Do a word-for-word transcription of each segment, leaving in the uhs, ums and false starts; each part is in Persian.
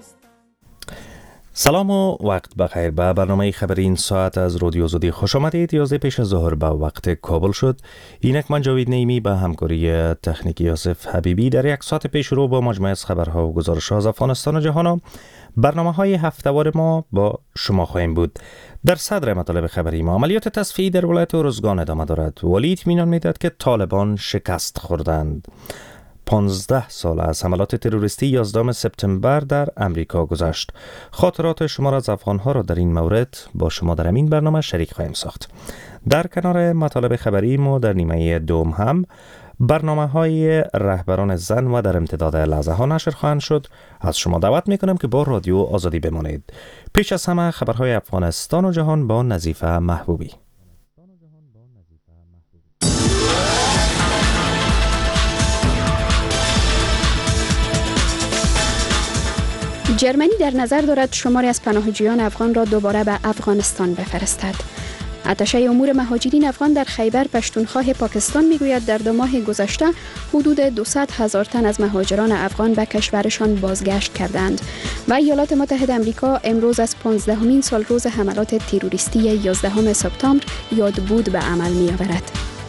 سلام و وقت بخیر. به برنامه خبری این ساعت از رادیو آزادی خوش آمدید. یازده پیش از ظهر به وقت کابل شد. اینک من جاوید نیمی به همکاری تکنیکی یوسف حبیبی در یک ساعت پیش رو با مجموعه از خبرها و گزارش‌ها از افغانستان و جهان برنامه‌های هفته‌وار ما با شما خواهیم بود. در صدر مطالب خبری ما عملیات تصفیه‌ای در ولایت ارزگان ادامه دارد. ولی اطمینان می‌دهد که طالبان شکست خوردند. پانزده سال از حملات تروریستی یازدهم سپتامبر در امریکا گذشت. خاطرات شما را از افغان‌ها را در این مورد با شما در این برنامه شریک خواهیم ساخت. در کنار مطالب خبری ما در نیمه دوم هم برنامه‌های رهبران زن و در امتداد لحظه ها نشر خواهند شد. از شما دعوت می‌کنم که با رادیو آزادی بمانید. پیش از همه خبرهای افغانستان و جهان با نظیفه محبوبی. جرمنی در نظر دارد شماری از پناهجویان افغان را دوباره به افغانستان بفرستد. اتشه امور مهاجرین افغان در خیبر پشتونخوا پاکستان میگوید در دو ماه گذشته حدود دویست هزار تن از مهاجران افغان به کشورشان بازگشت کردند و ایالات متحده آمریکا امروز از پانزدهمین سال روز حملات تروریستی یازدهم سپتامبر یادبود به عمل می‌آورد.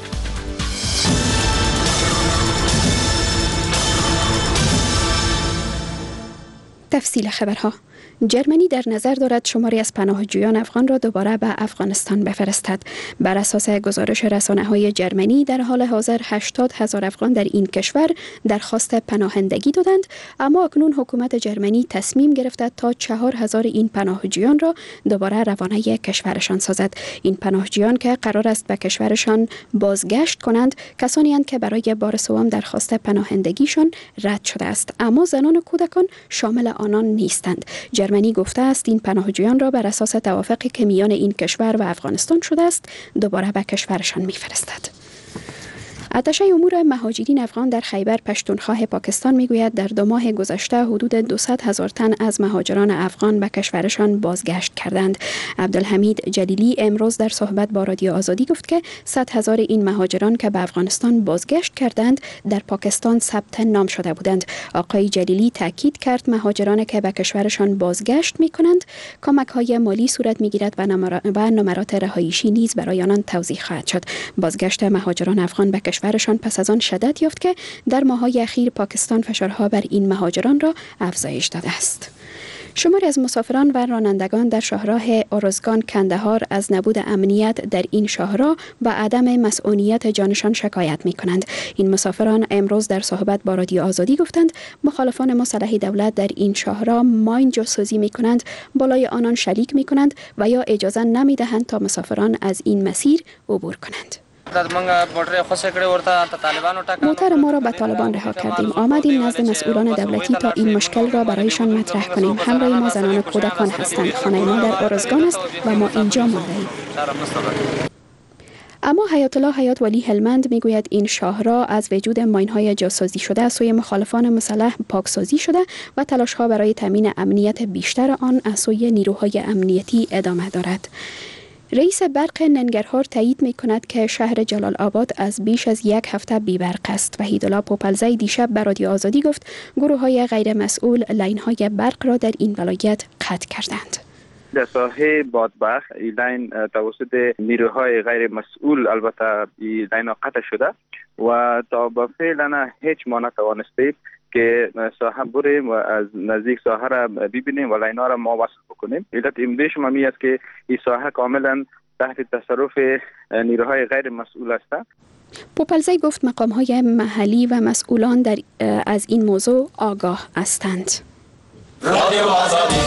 تفصیل خبرها. جرمنی در نظر دارد شماری از پناهجویان افغان را دوباره به افغانستان بفرستد. بر اساس گزارش رسانه‌های جرمنی در حال حاضر هشتاد هزار افغان در این کشور درخواست پناهندگی دادند، اما اکنون حکومت جرمنی تصمیم گرفته تا چهار هزار این پناهجویان را دوباره روانه کشورشان سازد. این پناهجویان که قرار است به کشورشان بازگشت کنند، کسانی اند که برای بار سوم درخواست پناهندگیشان رد شده است، اما زنان و کودکان شامل آنان نیستند. جرمنی گفته است این پناهجویان را بر اساس توافقی که میان این کشور و افغانستان شده است دوباره به کشورشان می‌فرستد. اتشه امور مهاجرین افغان در خیبر پشتونخوا پاکستان میگوید در دو ماه گذشته حدود دویست هزار تن از مهاجران افغان به کشورشان بازگشت کردند. عبدالحمید جلیلی امروز در صحبت با رادیو آزادی گفت که صد هزار این مهاجران که به افغانستان بازگشت کردند در پاکستان ثبت نام شده بودند. آقای جلیلی تاکید کرد مهاجران که به کشورشان بازگشت میکنند کمک‌های مالی صورت میگیرد و نمرات رهایشی نیز برای آنان توزیع خواهد شد. بازگشت مهاجران افغان به کشورشان پس از آن شدت یافت که در ماه‌های اخیر پاکستان فشارها بر این مهاجران را افزایش داده است. شماری از مسافران و رانندگان در شاهراه ارزگان کندهار از نبود امنیت در این شاهراه و عدم مسئولیت جانشان شکایت می کنند. این مسافران امروز در صحبت با رادیو آزادی گفتند مخالفان مسلح دولت در این شاهراه ماین جاسوزی می کنند، بالای آنان شلیک می کنند و یا اجازه نمی دهند تا مسافران از این مسیر عبور کنند. موتر ما را به طالبان رها کردیم. آمدیم نزد مسئولان دولتی تا این مشکل را برایشان مطرح کنیم. همراه ما زنان و کودکان هستند. خانه ما در ارزگان است و ما اینجا مانده‌ایم. اما حیات الله حیات ولی هلمند میگوید این شاهراه از وجود ماین‌های جاسازی شده از سوی مخالفان مسلح پاکسازی شده و تلاش‌ها برای تامین امنیت بیشتر آن از سوی نیروهای امنیتی ادامه دارد. رئیس برق ننگرهار تایید می کند که شهر جلال آباد از بیش از یک هفته بی برق است. وحیدالله پوپلزی دیشب به رادیو آزادی گفت گروه های غیر مسئول لاین های برق را در این ولایت قطع کردند. در ساحه بادبخ این لاین توسط نیروهای غیر مسئول البته این لاین قطع شده و تا به فعلا هیچ ما نتوانستیم که ساحه بریم و از نزدیک ساحه را ببینیم و لاین ها را ما وصل بکنیم. علت امروز شما می است که این ساحه کاملا تحت تصرف نیروهای غیر مسئول است. پوپلزی گفت مقام های محلی و مسئولان در از این موضوع آگاه هستند. رادیو آزادی.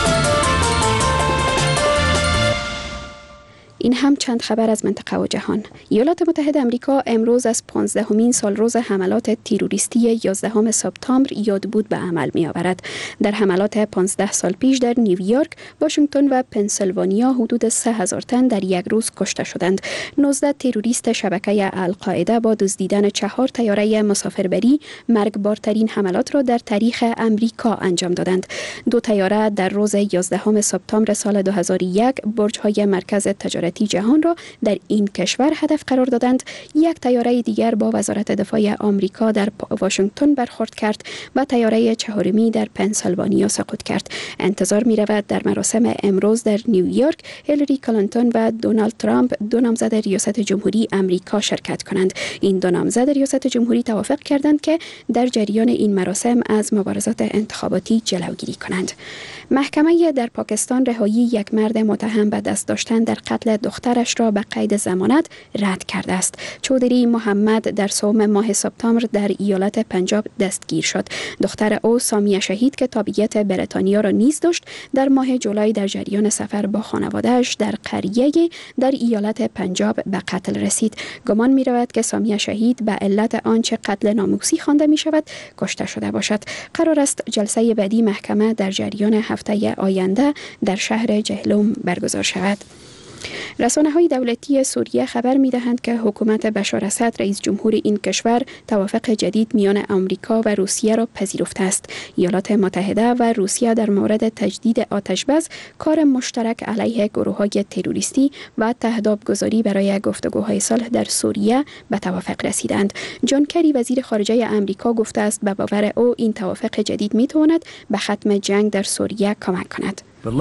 این هم چند خبر از منطقه و جهان. ایالات متحده آمریکا امروز از پانزدهمین سال روز حملات تروریستی یازدهم سپتامبر یادبود به عمل می آورد. در حملات پانزده سال پیش در نیویورک، واشنگتن و پنسیلوانیا حدود سه هزار تن در یک روز کشته شدند. نوزده تروریست شبکه القاعده با دزدیدن چهار طیاره مسافربری مرگبارترین حملات را در تاریخ آمریکا انجام دادند. دو طیاره در روز یازدهم سپتامبر سال دو هزار و یک برج‌های مرکز تجارتی امنیتی جهان را در این کشور هدف قرار دادند. یک طیاره دیگر با وزارت دفاع آمریکا در واشنگتن برخورد کرد و طیاره چهارمی در پنسیلوانیا سقوط کرد. انتظار می رود در مراسم امروز در نیویورک هیلاری کلینتون و دونالد ترامپ، دو نامزد ریاست جمهوری آمریکا، شرکت کنند. این دو نامزد ریاست جمهوری توافق کردند که در جریان این مراسم از مبارزات انتخاباتی جلوگیری کنند. محکمه در پاکستان رهایی یک مرد متهم به دست داشتن در قتل دخترش را به قید ضمانت رد کرده است. چودری محمد در سوم ماه سپتامبر در ایالت پنجاب دستگیر شد. دختر او سامیه شهید که تابعیت بریتانیا را نیز داشت، در ماه جولای در جریان سفر با خانواده‌اش در قریه در ایالت پنجاب به قتل رسید. گمان می رود که سامیه شهید به علت آنچه قتل ناموسی خوانده می شود کشته شده باشد. قرار است جلسه بعدی محکمه در جریان هفته آینده در شهر جهلم برگزار شود. رسانه‌های دولتی سوریه خبر می‌دهند که حکومت بشار اسد رئیس جمهور این کشور توافق جدید میان آمریکا و روسیه را پذیرفته است. ایالات متحده و روسیه در مورد تجدید آتش‌بس، کار مشترک علیه گروه‌های تروریستی و تهدیدگذاری برای گفتگوهای صلح در سوریه به توافق رسیدند. جان کری وزیر خارجه آمریکا گفته است به باور او این توافق جدید می‌تواند به ختم جنگ در سوریه کمک کند.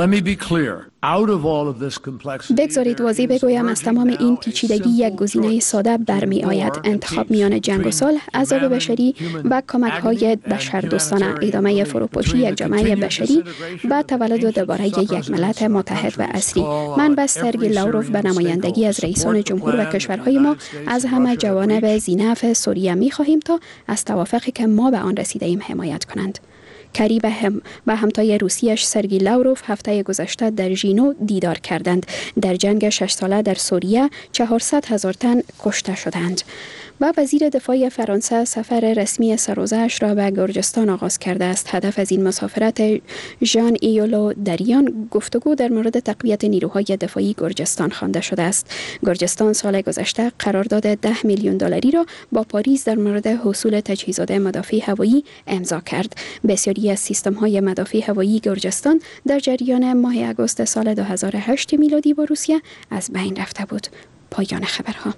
بگذارید واضح بگویم از تمام این پیچیدگی یک گزینه ساده برمی آید: انتخاب میان جنگ و صلح، عذاب بشری و کمک های بشردوستانه، ادامه فروپاشی یک جامعه بشری و تولد دوباره یک ملت متحد و عصری. من به سرگی لاوروف به نمایندگی از رئیسان جمهور و کشورهای ما از همه جوانب ذی‌نفع سوریه می خواهیم تا از توافقی که ما به آن رسیده ایم حمایت کنند. کری و هم و همتای روسیش سرگی لاوروف هفته گذشته در ژینو دیدار کردند. در جنگ شش ساله در سوریه چهارصد هزار تن کشته شدند. و وزیر دفاع فرانسه سفر رسمی سرروزه‌اش را به گرجستان آغاز کرده است. هدف از این مسافرت ژان ایولو دریان گفتگو در مورد تقویت نیروهای دفاعی گرجستان خوانده شده است. گرجستان سال گذشته قرارداد ده میلیون دلاری را با پاریس در مورد حصول تجهیزات مدافع هوایی امضا کرد. بسیاری از سیستم‌های مدافع هوایی گرجستان در جریان ماه آگوست سال دو هزار و هشت میلادی با روسیه از بین رفته بود. پایان خبرها.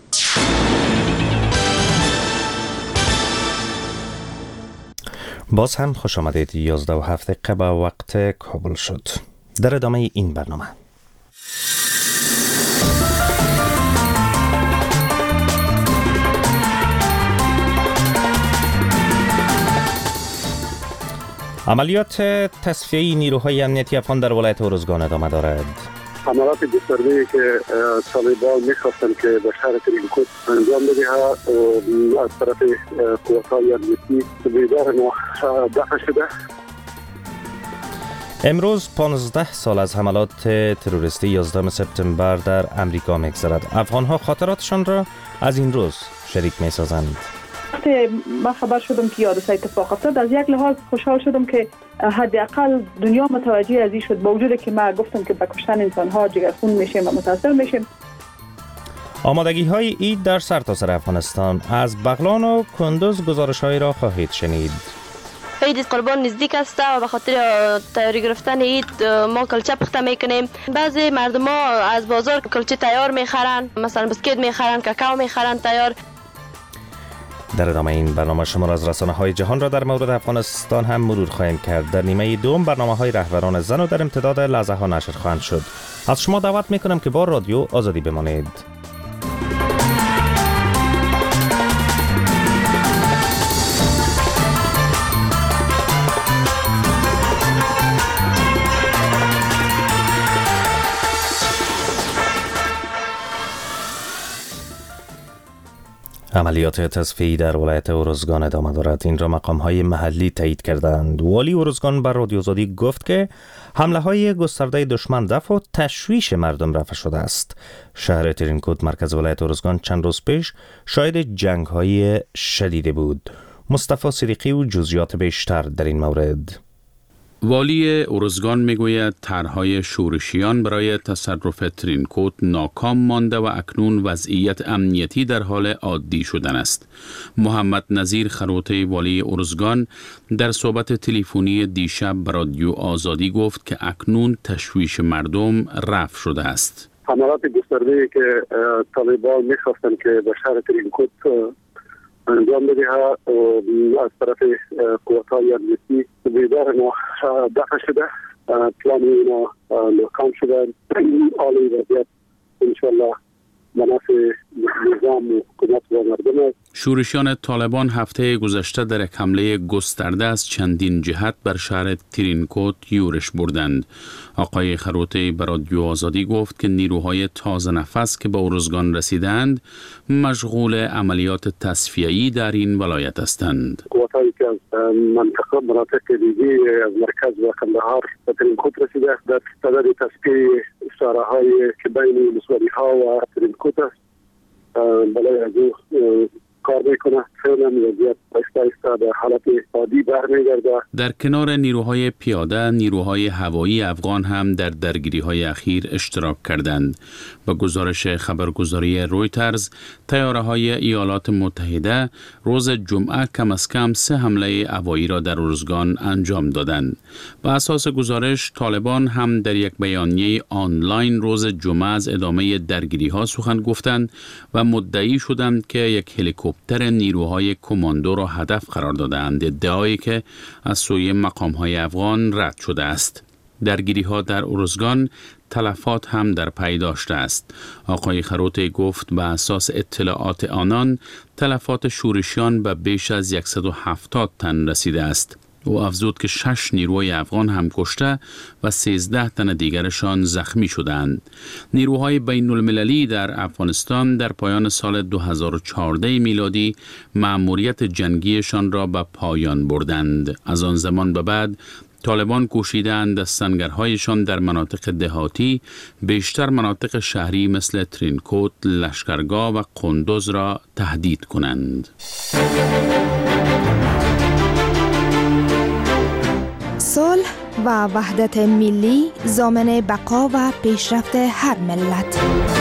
باز هم خوش آمدید. یازده و هفت دقیقه به وقت کابل شد. در ادامه این برنامه عملیات تصفیه نیروهای امنیتی افغان در ولایت ارزگان ادامه دارد. حملات گسترده‌ای که طالبان می‌خواستند که به شهر ترینکوت انجام بدهد از طرف قوات‌های امنیتی بیدار ما دفع شده. امروز پانزده سال از حملات تروریستی یازدهم سپتامبر در امریکا می‌گذرد. افغان‌ها خاطراتشان را از این روز شریک می‌سازند. وقتی من خبر شدم که حادثه اتفاق افتاد، از یک لحاظ خوشحال شدم که حداقل دنیا متوجه از این شد، با وجودی که ما گفتم که با کشتن انسان‌ها جگرخون میشیم و متاثر میشیم. آمادگی های عید در سرتاسر افغانستان. از بغلان و کندوز گزارش‌هایی را خواهید شنید. عید قربان نزدیک است و به خاطر تیاری گرفتن عید ما کلچه پخته میکنیم. بعضی مردم ها از بازار کلچه تیار میخرن، مثلا بسکیت میخرن، کاکائو میخرن تیار. در ادامه این برنامه شما را از رسانه‌های جهان را در مورد افغانستان هم مرور خواهیم کرد. در نیمه دوم برنامه‌های رهبران زن و در امتداد لحظه ها نشر خواهند شد. از شما دعوت میکنم که با رادیو آزادی بمانید. عملیات تصفیه‌ای در ولایت ارزگان ادامه دارد. این را مقام‌های محلی تایید کردند. والی ارزگان بر رادیو آزادی گفت که حمله‌های گسترده دشمن دفع و تشویش مردم رفع شده است. شهر ترینکوت مرکز ولایت ارزگان چند روز پیش شاهد جنگ‌های شدید بود. مصطفی صدیقی و جزئیات بیشتر در این مورد. والی ارزگان میگوید طرح‌های شورشیان برای تصرف ترینکوت ناکام مانده و اکنون وضعیت امنیتی در حال عادی شدن است. محمد نظیر خروطی والی ارزگان در صحبت تلفنی دیشب به رادیو آزادی گفت که اکنون تشویش مردم رفع شده است. حملات گسترده که طالبان میخواستن که به شهر ترینکوت انجام بدهد از طرف قوات‌های امنیتی بیدار ما دفع شده. پلان اینا ناکام شدن. عالی وضعیت انشالله منافع نظام و حکومت و مردم است. شورشیان طالبان هفته گذشته در یک حمله گسترده از چندین جهت بر شهر ترینکوت یورش بردند. آقای خروطی بر رادیو آزادی گفت که نیروهای تازه نفس که به ارزگان رسیدند مشغول عملیات تصفیه‌ای در این ولایت هستند. قواتایی که از منطقه مناطق دیگه از مرکز و کندهار به ترینکوت رسیده در صدد تصفیه شهرهای که بین مصوری‌ها و ترینکوت است برای از او کار میکنه. فعلا وضعیت آهسته آهسته به حالت عادی برمیگرده. در کنار نیروهای پیاده، نیروهای هوایی افغان هم در درگیری‌های اخیر اشتراک کردند. با گزارش خبرگزاری رویترز، طیاره‌های ایالات متحده روز جمعه کم از کم سه حمله هوایی را در ارزگان انجام دادند. بر اساس گزارش، طالبان هم در یک بیانیه آنلاین روز جمعه از ادامه درگیری‌ها سخن گفتند و مدعی شدند که یک هلیکوپتر نیروهای کماندو را هدف قرار دادند، ادعایی که از سوی مقام‌های افغان رد شده است. درگیری‌ها در ارزگان تلفات هم در پی داشته است. آقای خروطی گفت به اساس اطلاعات آنان تلفات شورشیان به بیش از صد و هفتاد تن رسیده است. او افزود که شش نیروی افغان هم کشته و سیزده تن دیگرشان زخمی شدند. نیروهای بین المللی در افغانستان در پایان سال دو هزار و چهارده میلادی مأموریت جنگیشان را به پایان بردند. از آن زمان به بعد طالبان کوشیدند از سنگرهایشان در مناطق دهاتی بیشتر مناطق شهری مثل ترینکوت، لشکرگاه و قندوز را تهدید کنند. صلح و وحدت ملی ضامن بقا و پیشرفت هر ملت.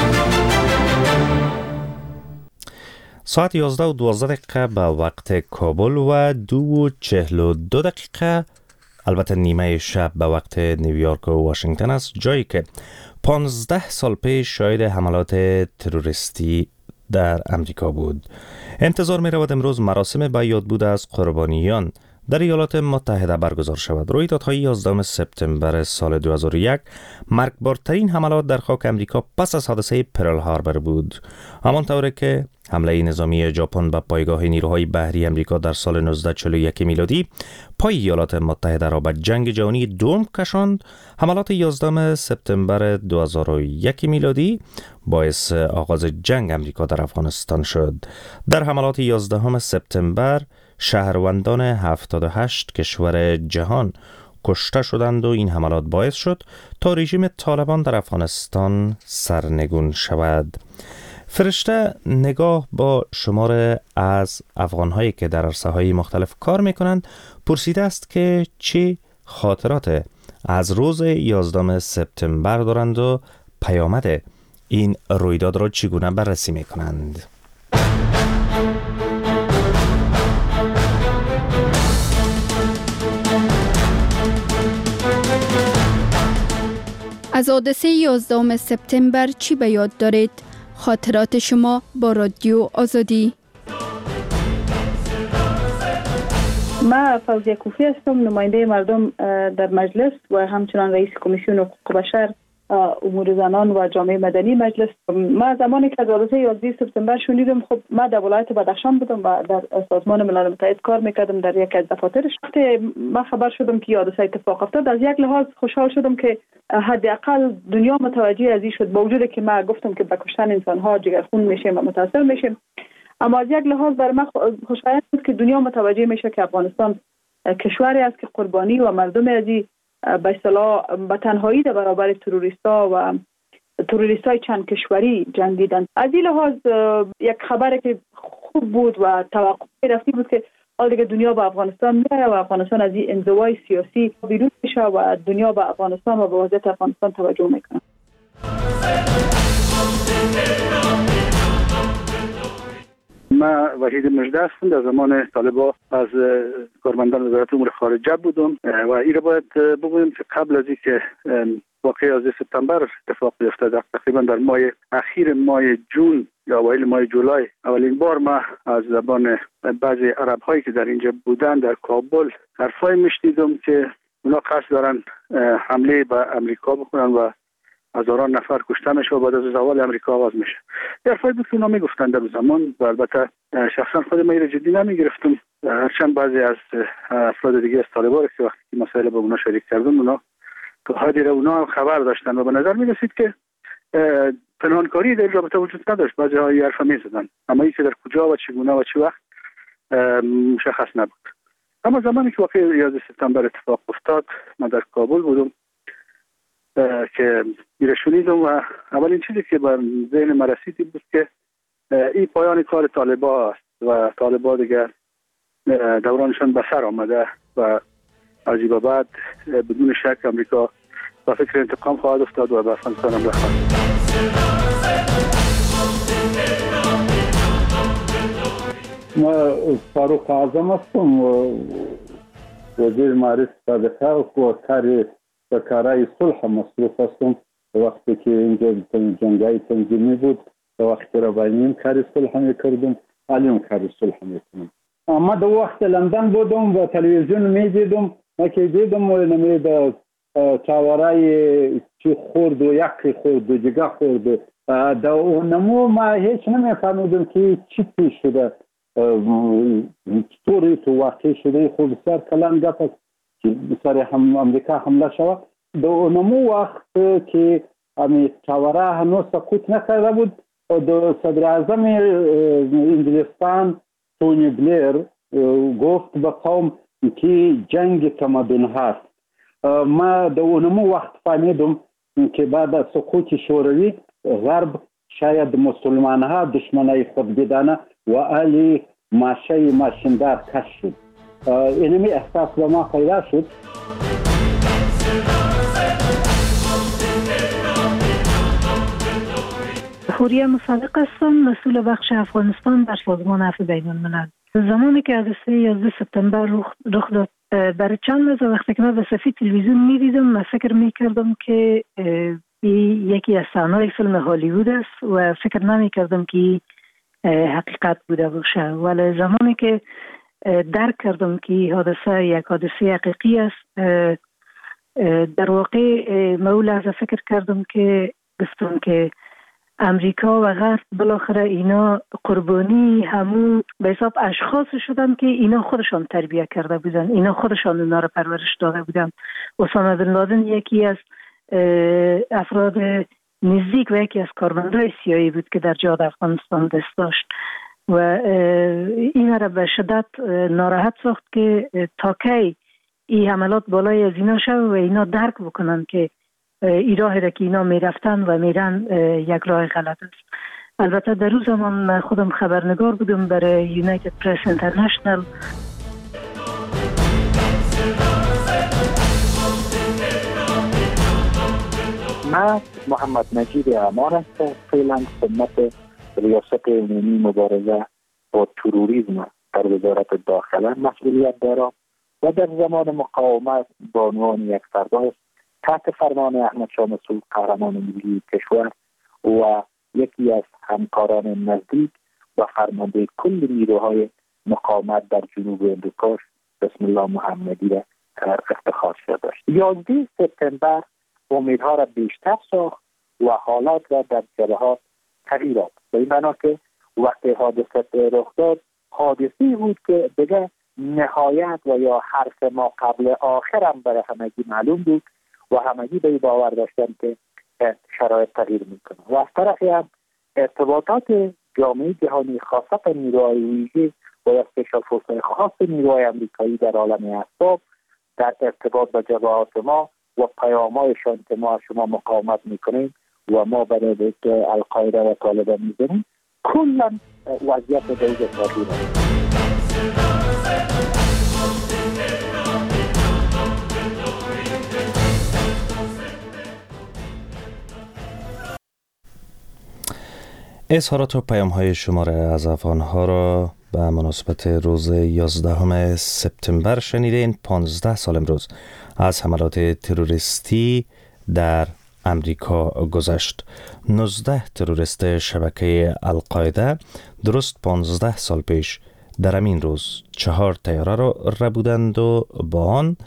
ساعت یازده و دوازده دقیقه به وقت کابل و دو و چهل و دو دقیقه البته نیمه شب به وقت نیویورک و واشنگتن است، جایی که پانزده سال پیش شاهد حملات تروریستی در امریکا بود. انتظار می رود امروز مراسم به یادبود از قربانیان در ایالات متحده برگزار شود. رویدادهای یازدهم سپتامبر سال دو هزار و یک مرگبارترین حملات در خاک امریکا پس از حادثه پرل هاربر بود. همانطور که حمله نظامی ژاپن به پایگاه نیروهای بحری امریکا در سال نوزده چهل و یک میلادی پای ایالات متحده را به جنگ جهانی دوم کشاند، حملات یازدهم سپتامبر دو هزار و یک میلادی باعث آغاز جنگ امریکا در افغانستان شد. در حملات یازدهم سپتامبر شهروندان هفتاد و هشت کشور جهان کشته شدند و این حملات باعث شد تا رژیم طالبان در افغانستان سرنگون شود. فرشته نگاه با شمار از افغانهایی که در عرصه‌های مختلف کار میکنند پرسیده است که چه خاطرات از روز یازدهم سپتامبر دارند و پیامد این رویداد را چگونه بررسی میکنند. از حادثه یازدهم سپتامبر چی به یاد دارید؟ خاطرات شما با رادیو آزادی. من فوزیه کوفی هستم، نماینده مردم در مجلس و همچنان رئیس کمیسیون حقوق بشر، امور زنان و جامعه مدنی مجلس. من زمانی که از حادثه یازده سپتامبر شنیدم، خب من در ولایت بدخشان بودم و در سازمان ملل متحد کار میکردم در یک از دفاترش. من خبر شدم که حادثه اتفاق افتاد. از یک لحاظ خوشحال شدم که حداقل دنیا متوجه ازی شد، با وجودی که من گفتم که با کشتن انسان ها جگرخون میشیم و متاثر میشیم، اما از یک لحاظ برای من خوشایند بود که دنیا متوجه میشه که افغانستان کشوری است که قربانی و مردم ازی به اصطلاح به تنهایی در برابر تروریستا و تروریستای چند کشوری جنگیدند. از این لحاظ یک خبری که خوب بود و توقع رفتی بود که حال دیگه دنیا به افغانستان میره و افغانستان از این انزوای سیاسی بیرون میشه و دنیا به افغانستان و به وضعیت افغانستان توجه میکنه. من وحید مجده هستم، در زمان طالبان از کارمندان وزارت امور خارجه بودم و این را باید بگویم که قبل از اینکه واقعی یازده سپتامبر اتفاق بیفته. در تقریبا در ماه اخیر ماه جون یا اوایل ماه جولای اولین بار ما از زبان بعضی عرب هایی که در اینجا بودن در کابل حرفای میشنیدم که اونا قصد دارن حمله به امریکا بکنن و هزاران نفر کشته میشه و بعد از زوال امریکا آغاز میشه. حرفای بود که اونا میگفتن در زمان و البته شخصا خود من رو جدی نمیگرفتم، هرچند بعضی از افراد دیگه از طالبان که وقتی که مسائل با اونا شریک کردم اونا تو حدی را اونا خبر داشتن و به نظر می رسید که پنهانکاری در رابطه وجود نداشت. بعضی ها حرف می زدن اما این که در کجا و چگونه و چه وقت مشخص نبود. اما زمانی که واقعی یازده سپتامبر اتفاق افتاد من در کابل بودم که میره شنیدم و اولین چیزی که به ذهن من رسید بود که این پایان کار طالبان است و طالبان دیگر دورانشان به سر آمده و از این بعد بدون شک امریکا با فکر انتقام خواهد افتاد و به افغانستان هم بخواهد. ما فاروق اعظم هستم، وزیر معارف سابقه و کار به کارهای صلح مصروف هستم. وقتی که اینجا جنگای تنظیمی بود وقتی را باید کار صلح میکردم، الان کار صلح میکنم. ما در وقت لندن بودم و تلویزیون میدیدم، ما که دیدم و نمیده چاورای چی خورد و یکی خورد و جگه خورد در اونمو ما هیچ نمیفهمیدم که چی پیش شده، چطوری تو واقع شده. خود بسیار کلان گپ است که بسیار هم امریکا حمله شود. در اونمو وقت که امی چاورا هنوز سقوط نکرده بود در صدر اعظم انگلستان تونی بلیر گفت به قوم که جنگ تمدن هست. ما در اونمو وقت فهمیدم که بعد از سقوط شوروی غرب شاید مسلمان ها دشمنای خود بدانه و علی ماشه ماشیندار کش شد. اینمی احساس به ما پیدا شد. حوریه مصدق هستم، مسئول بخش افغانستان در سازمان عفو بین الملل. زمانی که حادثه یازده سپتامبر رخ داد برای چند روز وقتی که من به صفحه تلویزیون می‌دیدم من فکر می‌کردم که یکی از صحنه‌های فیلم هالیوود است و فکر نمی‌کردم که حقیقت بوده باشه. ولی زمانی که درک کردم که حادثه یک حادثه حقیقی است، در واقع من لحظه فکر کردم که گفتم که امریکا و غرب بالاخره اینا قربانی همون به حساب اشخاص شدن که اینا خودشان تربیت کرده بودن، اینا خودشان اونا رو پرورش داده بودن. اسامه بن لادن یکی از افراد نزدیک و یکی از کارمندای سیایی بود که در جهاد افغانستان دست داشت و این را به شدت ناراحت ساخت که تا کی این حملات بالای از اینا شد و اینا درک بکنن که این راهی را که اینا میرفتن و میرن یک راه غلط است. البته در روز زمان خودم خبرنگار بودم برای یونایتد پرس اینترنشنل. من محمد مجید امان هستم، فعلا خدمت ریاست عمومی مبارزه با تروریسم در وزارت داخله مسئولیت دارم و در زمان مقاومت به عنوان یک سرباز تحت فرمان احمد شاه مسعود قهرمان ملی کشور و یکی از همکاران نزدیک و فرمانده کل نیروهای مقاومت در جنوب امریکا بسم الله محمدی را افتخار شده داشت. یازده سپتامبر امیدها را بیشتر ساخت و حالات را در جبهات تغییر داد. به این معنا که وقتی حادثه رخ داد حادثه‌ای بود که دیگه نهایت و یا حرف ما قبل آخر هم برای همگی معلوم بود و همگی به باور داشتن که شرایط تغییر میکنه و از طرفی هم ارتباطات جامعه جهانی خاصتا نیروهای ویژه و اسپیشال فورس‌های خاص نیروهای آمریکایی در عالم اسباب در ارتباط با جبهات ما و پیام‌هایشان که ما شما مقاومت میکنیم و ما برای القاعده و طالبان میزنیم کلا وضعیت به اوج تغییر است. اظهارات و پیام های شماره از افغانها را به مناسبت روز یازدهم سپتامبر شنیدین. پانزده سال امروز از حملات تروریستی در امریکا گذشت. نوزده تروریست شبکه القاعده درست پانزده سال پیش در همین روز چهار طیاره را ربودند و با آن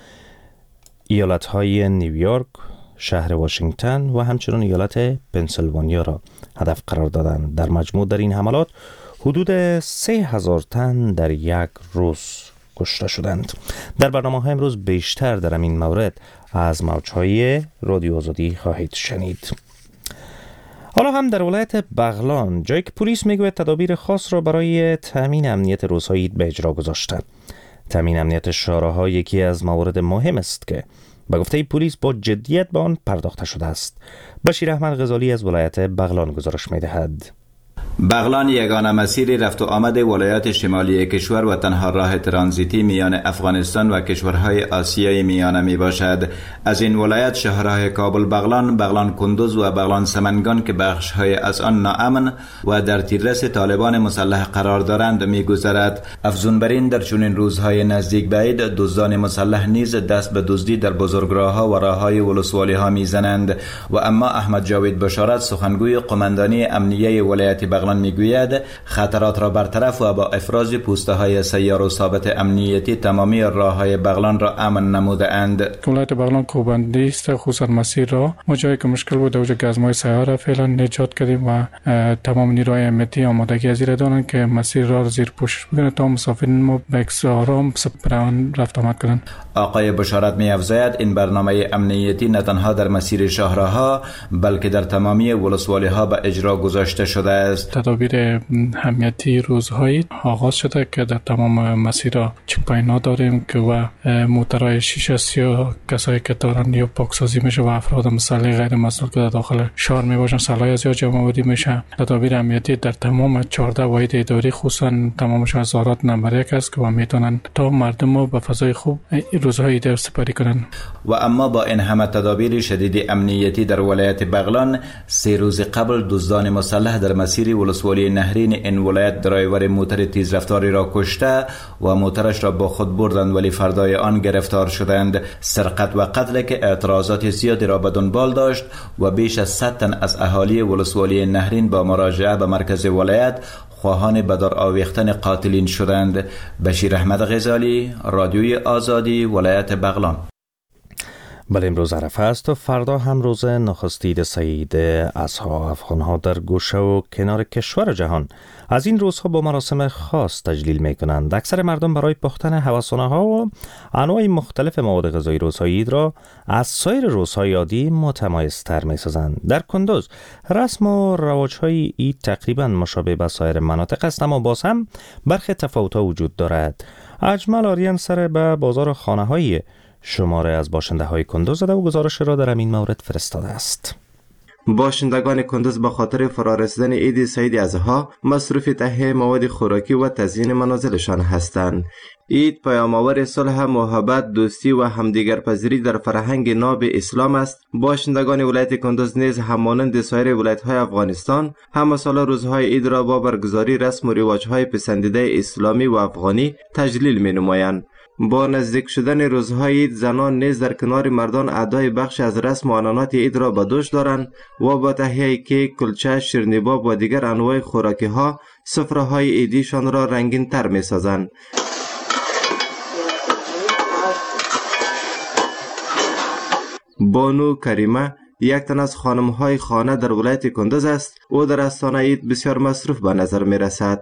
ایالت‌های نیویورک، شهر واشنگتن و همچنین ایالت پنسیلوانیا را هدف قرار دادند. در مجموع در این حملات حدود سه هزار تن در یک روز کشته شدند. در برنامه های امروز بیشتر در این مورد از موجهای رادیو آزادی خواهید شنید. حالا هم در ولایت بغلان، جایی که پلیس میگوید تدابیر خاص را برای تامین امنیت روزهای عید به اجرا گذاشته. تامین امنیت شهرها یکی از موارد مهم است که به گفته پلیس با جدیت به آن پرداخته شده است. بشیر احمد غزالی از ولایت بغلان گزارش می‌دهد. بغلان یگانه مسیر رفت و آمد ولایات شمالی کشور و تنها راه ترانزیتی میان افغانستان و کشورهای آسیای میانه می باشد. از این ولایت شهرهای کابل بغلان، بغلان کندوز و بغلان سمنگان که بخشهای از آن ناامن و در تیررس طالبان مسلح قرار دارند می گذرد. افزون بر این در چنین روزهای نزدیک به عید دزدان مسلح نیز دست به دزدی در بزرگراه‌ها و راههای ولسوالی‌ها میزنند. و اما احمد جاوید بشارت، سخنگوی قماندانی امنیه ولایت بغلان میگوید خطرات را برطرف و با افراز پوسته های سیار و ثابت امنیتی تمامی راه های بغلان را امن نموده اند. ولایت بغلان کوبندی است، خصوصا مسیر را ما جایی که مشکل بود اوج گزمای سیار فعلا نجات کردیم و تمام نیروهای امنیتی آمادگی از این دارند که مسیر را زیر پوشش بگیرند تا مسافرین ما به آرام سپران رفت آمد کنند. آقای بشارت می افزاید این برنامه امنیتی نه تنها در مسیر شهرها بلکه در تمامی ولسوالی ها به اجرا گذاشته شده است. تدابیر امنیتی روزهای آغاز شده که در تمام مسیرها چک پوینت داریم که و موترهای شیشه سیاه کسایی که دارن یا پاکسازی میشه و افراد مسلح غیر مسئول که در داخل شهر می باشن صلاحی از جمع آوری میشه. تدابیر امنیتی در تمام چهارده واحد اداری خصوصا تمامش از وزارت نمبر یک است که میتونن تا مردم رو به فضای خوب روزهای عید سپری کنن. و اما با این همه تدابیر شدید امنیتی در ولایت بغلان، سه روز قبل دزدان مسلح در مسیر ولسوالی نهرین این ولایت درایور موتر تیزرفتاری را کشته و موترش را با خود بردند ولی فردای آن گرفتار شدند. سرقت و قتل که اعتراضات زیادی را به دنبال داشت و بیش از صد تن از اهالی ولسوالی نهرین با مراجعه به مرکز ولایت خواهان به دار آویختن قاتلین شدند. بشیر احمد غزالی، رادیوی آزادی، ولایت بغلان. بله، امروز عرفه است و فردا هم روز نخست عید سعید اضحی. افغان‌ها در گوشه و کنار کشور جهان از این روزها با مراسم خاص تجلیل می‌کنند. اکثر مردم برای پختن هوسانه‌ها و انواع مختلف مواد غذایی روزهای عید را از سایر روزهای عادی متمایزتر می‌سازند. در کندوز رسم و رواج‌های عید تقریباً مشابه به سایر مناطق است، اما باز هم برخی تفاوت‌ها وجود دارد. اجمل آریان سر به بازار خانه‌های شماره از باشنده های کندوز زده و گزارش را در این مورد فرستاده است. باشندگان کندوز به خاطر فرارسیدن عید سعید اضحی مصروف تهیه مواد خوراکی و تزیین منازلشان هستند. عید پیام‌آور صلح، محبت، دوستی و همدیگرپذیری در فرهنگ ناب اسلام است. باشندگان ولایت کندوز نیز همانند سایر ولایت‌های افغانستان همه سال روزهای عید را با برگزاری رسم و رواج‌های پسندیده اسلامی و افغانی تجلیل می‌نمایند. با نزدیک شدن روزهای عید زنان نیز در کنار مردان ادای بخش از رسم و عنعنات عید را به دوش دارند و با تهیه کیک، کلچه، شیرینی‌باب و دیگر انواع خوراکی ها سفره‌های عیدیشان را رنگین تر می سازند. بانو کریمه یک تن از خانم‌های خانه در ولایت کندوز است. او در آستانه عید بسیار مصروف به نظر می رسد.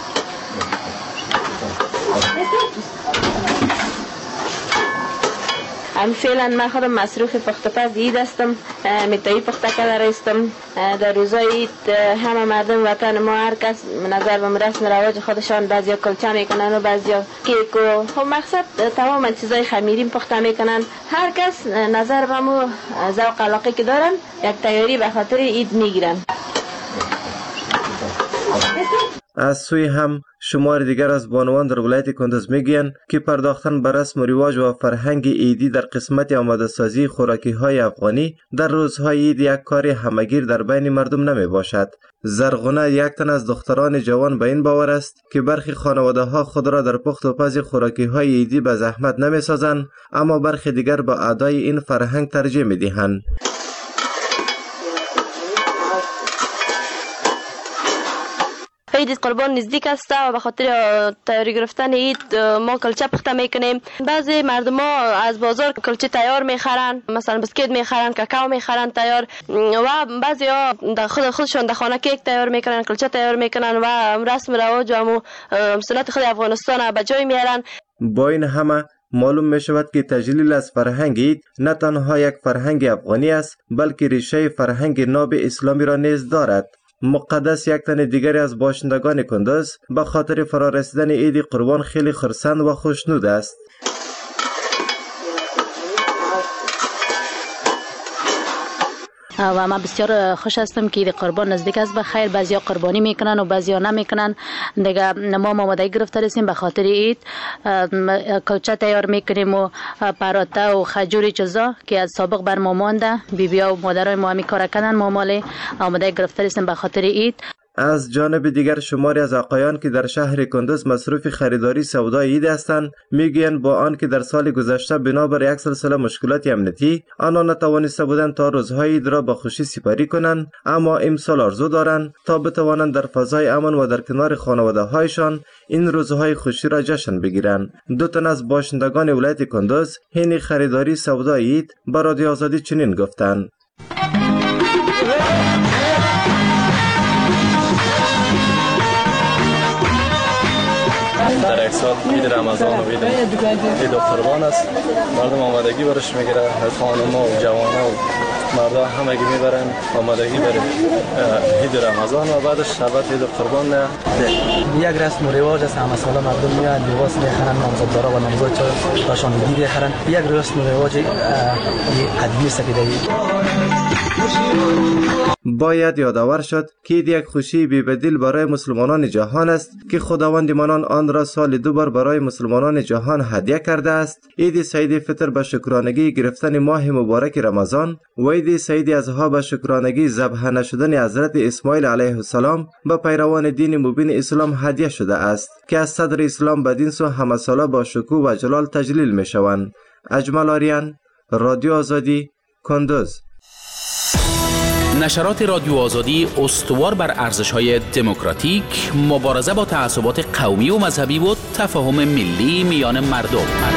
هم فعلا من خودم مصروف پخت پز عید هستم، میتایی پخته کرده هستم. در روزای عید همه مردم وطن ما هر کس نظر به رسم رواج خودشان بعضیا کلچه میکنن و بعضیا کیک و خب مقصد تمام چیزای خمیری پخته میکنن. هر کس نظر به مو ذوق علاقه که دارن یک تیاری به خاطر عید میگیرن. از سوی هم شمار دیگر از بانوان در ولایت کندوز میگویند که پرداختن به رسم و رواج و فرهنگ عیدی در قسمت آماده سازی خوراکی های افغانی در روزهای عید یک کار همگیر در بین مردم نمی باشد. زرغونه یک تن از دختران جوان به این باور است که برخی خانواده ها خود را در پخت و پز خوراکی های عیدی به زحمت نمی سازند، اما برخی دیگر به ادای این فرهنگ ترجیح می دهند. عید قربان نزدیک است و به خاطر تیاری گرفتن عید ما کلچه پخته میکنیم. بعضی مردم ها از بازار کلچه تیار میخرن، مثلا بسکیت میخرن، کاکائو میخرن تیار، و بعضی ها خود خودشون در خانه کیک تیار میکنن، کلچه تیار میکنن و رسم رواج و سنت خود افغانستان به جای میارن. با این همه معلوم می شود که تجلیل از فرهنگ عید نه تنها یک فرهنگ افغانی است بلکه ریشه فرهنگ ناب اسلامی را نیز دارد. مقدس یک تن دیگری از باشندگان کندز به خاطر فرارسیدن عید قربان خیلی خرسند و خوشنود است. و من بسیار خوش هستم که عید قربان نزدیک است. بخیر بعضیا قربانی میکنن و بعضیا نمیکنن. دیگه ما آمادگی گرفته هستیم به خاطر عید. کلچه تیار میکنیم و پراته و خجوری چیزا که از سابق بر ما مانده. بیبیا و مادرای ما همی کار کردن. ما مال آمادگی گرفته هستیم به خاطر عید. از جانب دیگر شماری از آقایان که در شهر کندز مصروف خریداری سودای عید هستند میگویند با آن که در سال گذشته بنابر یک سلسله مشکلات امنیتی آنها نتوانسته بودند تا روزهای عید را با خوشی سپری کنند، اما امسال آرزو دارند تا بتوانند در فضای امن و در کنار خانواده هایشان این روزهای خوشی را جشن بگیرند. دو تن از باشندگان ولایت کندز حین خریداری سودای عید به رادیو آزادی چنین گفتند: در یک سال عید رمضان و عید قربان است. مردم آمادگی برش میگیره، خانم و جوان و مردا همگی میبرن آمادگی برای عید رمضان و بعدش شبت عید قربان نه. یک رسم و رواج است. همه ساله مردم میاد لباس میخرن، نامزدارا و نامزد راشندگی میخرن. یک رسم و رواج قدیمی است که باید یادآور شد که عید یک خوشی بی‌بدیل برای مسلمانان جهان است که خداوند منان آن را سال دو بار برای مسلمانان جهان هدیه کرده است. عید سعید فطر به شکرانگی گرفتن ماه مبارک رمضان و عید سعید اضحی به شکرانگی ذبح نشدن حضرت اسماعیل علیه السلام به پیروان دین مبین اسلام هدیه شده است که از صدر اسلام به دین سو همه ساله با شکوه و جلال تجلیل می شوند. اجمل آریان، رادیو آزادی، کندز. نشرات رادیو آزادی استوار بر ارزش‌های دموکراتیک، مبارزه با تعصبات قومی و مذهبی و تفاهم ملی میان مردم.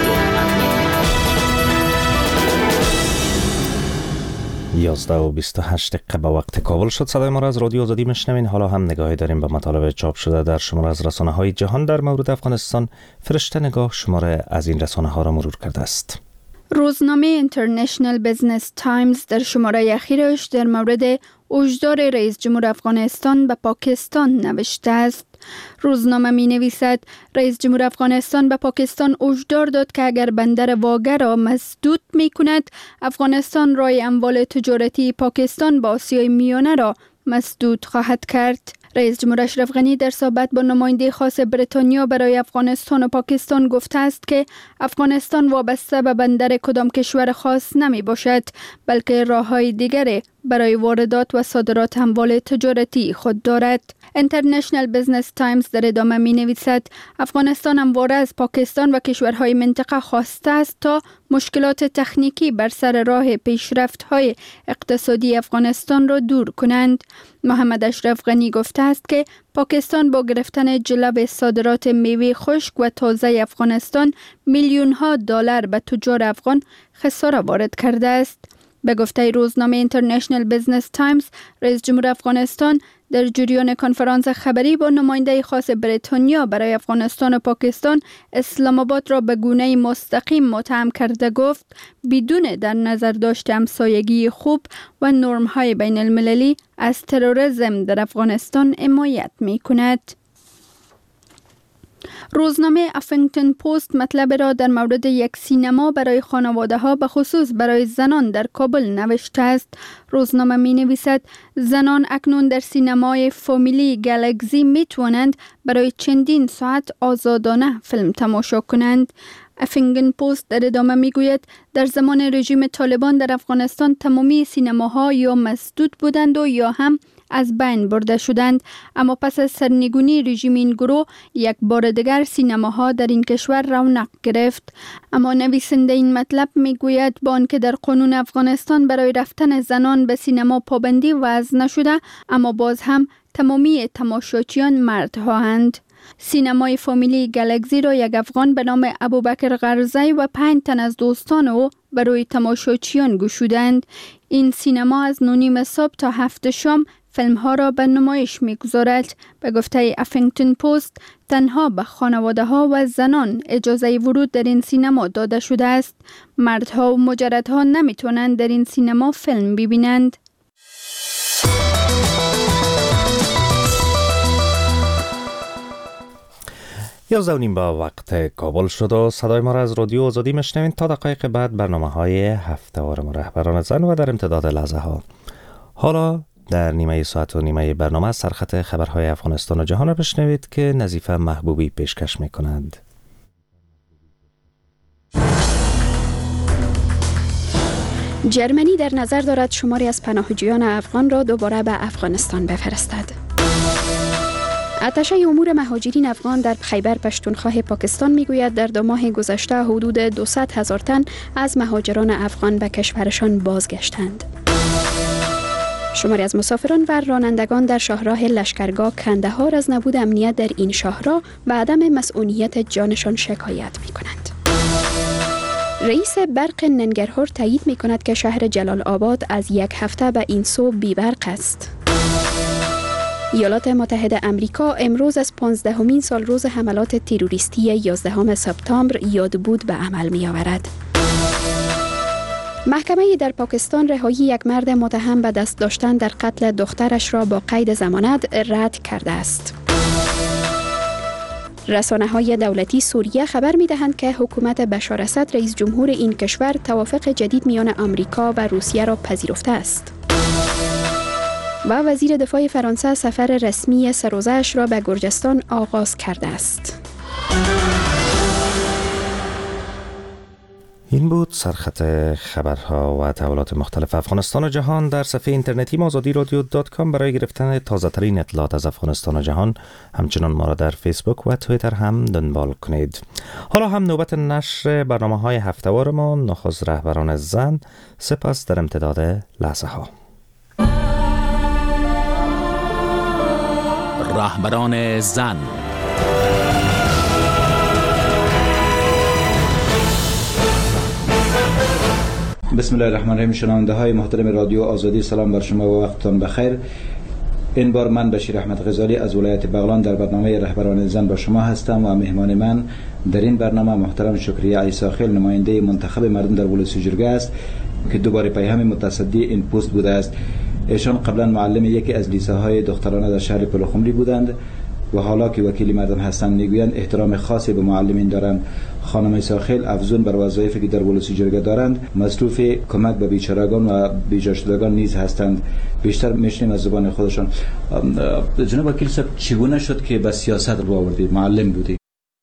یازده و بیست و هشت دقیقه به وقت کابل شد. صدای ما را از رادیو آزادی میشنوین. حالا هم نگاهی داریم به مطالب چاپ شده در شماره از رسانه‌های جهان در مورد افغانستان. فرشته نگاه شماره از این رسانه‌ها را مرور کرده است. روزنامه اینترنشنال بزنس تایمز در شماره اخیرش در مورد هشدار رئیس جمهور افغانستان به پاکستان نوشته است. روزنامه می نویسد رئیس جمهور افغانستان به پاکستان هشدار داد که اگر بندر واگه را مسدود می کند، افغانستان راه اموال تجارتی پاکستان با آسیای میانه را مسدود خواهد کرد. رئیس جمهور اشرف غنی در صحبت با نماینده خاص بریتانیا برای افغانستان و پاکستان گفته است که افغانستان وابسته به بندر کدام کشور خاص نمی باشد، بلکه راه‌های دیگری برای واردات و صادرات اموال تجارتی خود دارد. اینترنشنال بزنس تایمز در ادامه می نویسد افغانستان همواره از پاکستان و کشورهای منطقه خواسته است تا مشکلات تکنیکی بر سر راه پیشرفت‌های اقتصادی افغانستان را دور کنند. محمد اشرف غنی گفته است که پاکستان با گرفتن جلب صادرات میوه خشک و تازه افغانستان میلیون ها دلار به تجار افغان خساره وارد کرده است. به گفته روزنامه اینترنشنال بزنس تایمز، رئیس جمهور افغانستان در جریان کنفرانس خبری با نماینده خاص بریتانیا برای افغانستان و پاکستان اسلام آباد را به گونه مستقیم متهم کرده گفت بدون در نظر داشت همسایگی خوب و نرم‌های بین المللی از تروریسم در افغانستان حمایت می‌کند. روزنامه افینگتون پست مطلب را در مورد یک سینما برای خانواده ها به خصوص برای زنان در کابل نوشته است. روزنامه می نویسد زنان اکنون در سینمای فامیلی گالاکسی می توانند برای چندین ساعت آزادانه فیلم تماشا کنند. افینگتون پست در ادامه می گوید در زمان رژیم طالبان در افغانستان تمامی سینماها یا مسدود بودند و یا هم از بین برده شدند، اما پس از سرنگونی رژیم این گروه یک بار دیگر سینماها در این کشور رونق گرفت. اما نویسنده این مطلب میگوید با آنکه در قانون افغانستان برای رفتن زنان به سینما پابندی وضع نشده، اما باز هم تمامی تماشاچیان مردها هستند. سینمای فامیلی گلگزی را یک افغان به نام ابوبکر قرزی و پنج تن از دوستان او برای تماشاچیان گشودند. این سینما از نونیم صبح تا هفت شام فیلم ها را به نمایش می گذارد. به گفته افینگتون پست، تنها به خانواده ها و زنان اجازه ورود در این سینما داده شده است. مردها و مجردها نمی توانند در این سینما فیلم ببینند. یازده و نیم با وقت کابل شد و صدای ما را از رادیو آزادی مشنوین. تا دقایق بعد برنامه های هفته وارم رهبران زن و در امتداد لحظه ها. حالا در نیمه ساعت و نیمه برنامه سرخط خبرهای افغانستان و جهان را بشنوید که نظیفه محبوبی پیشکش می کنند. جرمنی در نظر دارد شماری از پناهجویان افغان را دوباره به افغانستان بفرستد. اتشه امور مهاجرین افغان در خیبر پشتونخوا پاکستان میگوید در دو ماه گذشته حدود دویست هزار تن از مهاجران افغان به کشورشان بازگشتند. شماری از مسافران و رانندگان در شاهراه لشکرگاه کندهار از نبود امنیت در این شاهراه و عدم مسئولیت جانشان شکایت می کنند. رئیس برق ننگرهار تایید می کند که شهر جلال آباد از یک هفته به این سو بی برق است. ایالات متحده امریکا امروز از پانزدهمین سال روز حملات تروریستی یازدهم سپتامبر یادبود به عمل می آورد. محکمه در پاکستان رهایی یک مرد متهم به دست داشتن در قتل دخترش را با قید ضمانت رد کرده است. رسانه‌های دولتی سوریه خبر می‌دهند که حکومت بشار اسد رئیس جمهور این کشور توافق جدید میان آمریکا و روسیه را پذیرفته است. و وزیر دفاع فرانسه سفر رسمی سه روزه‌اش را به گرجستان آغاز کرده است. این بود سرخط خبرها و تحولات مختلف افغانستان و جهان. در صفحه اینترنتی آزادی رادیو دات کام برای گرفتن تازه ترین اطلاعات از افغانستان و جهان همچنان ما را در فیسبوک و توییتر هم دنبال کنید. حالا هم نوبت نشر برنامه های هفته‌وار ما، نخست رهبران زن، سپس در امتداد لحظه ها. رهبران زن. بسم الله الرحمن الرحیم. شنونده های محترم رادیو آزادی، سلام بر شما و وقتتان بخیر. این بار من بشیر احمد غزالی از ولایت بغلان در برنامه رهبران زن با شما هستم و مهمان من در این برنامه محترم شکریه عیساخیل، نماینده منتخب مردم در ولایت جرگه است که دوباره پیام متصدی این پست بوده است. ایشان قبلا معلم یکی از لیسه‌های دخترانه در شهر پلخمری بودند و حالا که وکیل مردم هستند میگویند احترام خاصی به معلمین دارند. خانم عیساخیل افزون بر وظایفی که در ولایت جرگه دارند مصروف کمک به بیچارگان و بیجا شدگان نیز هستند. بیشتر میشنیم از زبان خودشان. جناب وکیل صاحب، چگونه شد که به سیاست رو آوردید؟ معلم بودی.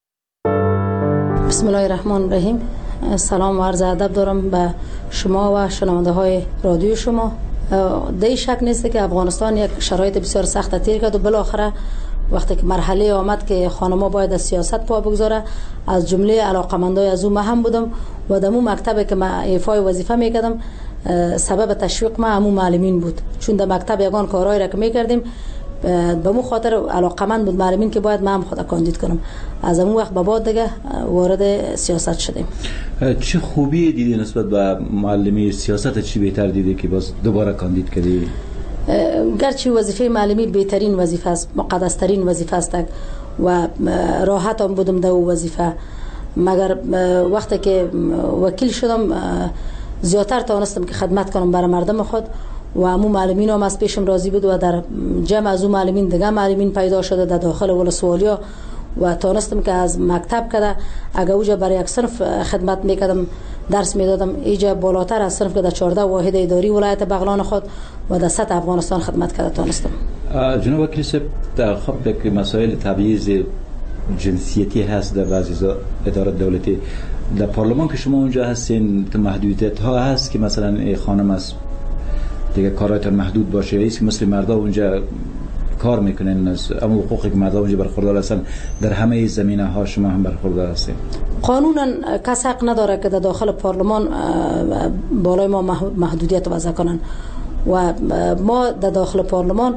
بسم الله الرحمن الرحیم. سلام و عرض ادب دارم به شما و شنونده های رادیو شما. در شک نیست که افغانستان یک شرایط بسیار سخت تیر کرد و بالاخره وقتی که مرحله آمد که خانم‌ها باید از سیاست پا بگذاره، از جمله علاقمندای از اون هم بودم و در اون مکتب که من ایفای وظیفه میکردم سبب تشویق ما همون معلمین بود، چون در مکتب یگان کارهایی را که میکردیم به مو خاطر علاقمند بود معلمین که باید من خود کاندید کنم. از اون وقت به بعد دیگه وارد سیاست شدیم. چه خوبی دیدی نسبت به معلمی سیاست؟ چی بهتر دیدی که باز دوباره کاندید کردی؟ گرچه وظیفه معلمی بهترین وظیفه است، مقدسترین وظیفه است و راحت هم بودم در وظیفه، مگر وقتی که وکیل شدم زیادتر توانستم که خدمت کنم برای مردم خود و همون معلمین هم از پیشم راضی بود و در جمع از اون معلمین دیگه معلمین پیدا شده در داخل ولسوالیا و توانستم که از مکتب کده اگر اوجا برای یک صنف خدمت میکردم، درس میدادم، ایجا بالاتر از صنف که در چهارده واحد اداری ولایت بغلان خود و در سطح افغانستان خدمت کرده توانستم. جناب وکیل صاحب، در خب که مسائل تبعیض جنسیتی هست در بعضی ادارات دولتی، در پارلمان که شما اونجا هستین محدودیت ها هست که مثلا خانم است دیگه کارایتان محدود باشه، یا که مثل مردا اونجا کار میکنن از اما حقوقی که مردا اونجا برخوردار هستن در همه زمینه ها شما هم برخوردار هستین؟ قانونا کس حق نداره که در داخل پارلمان بالای ما محدودیت وضع کنن و ما در داخل پارلمان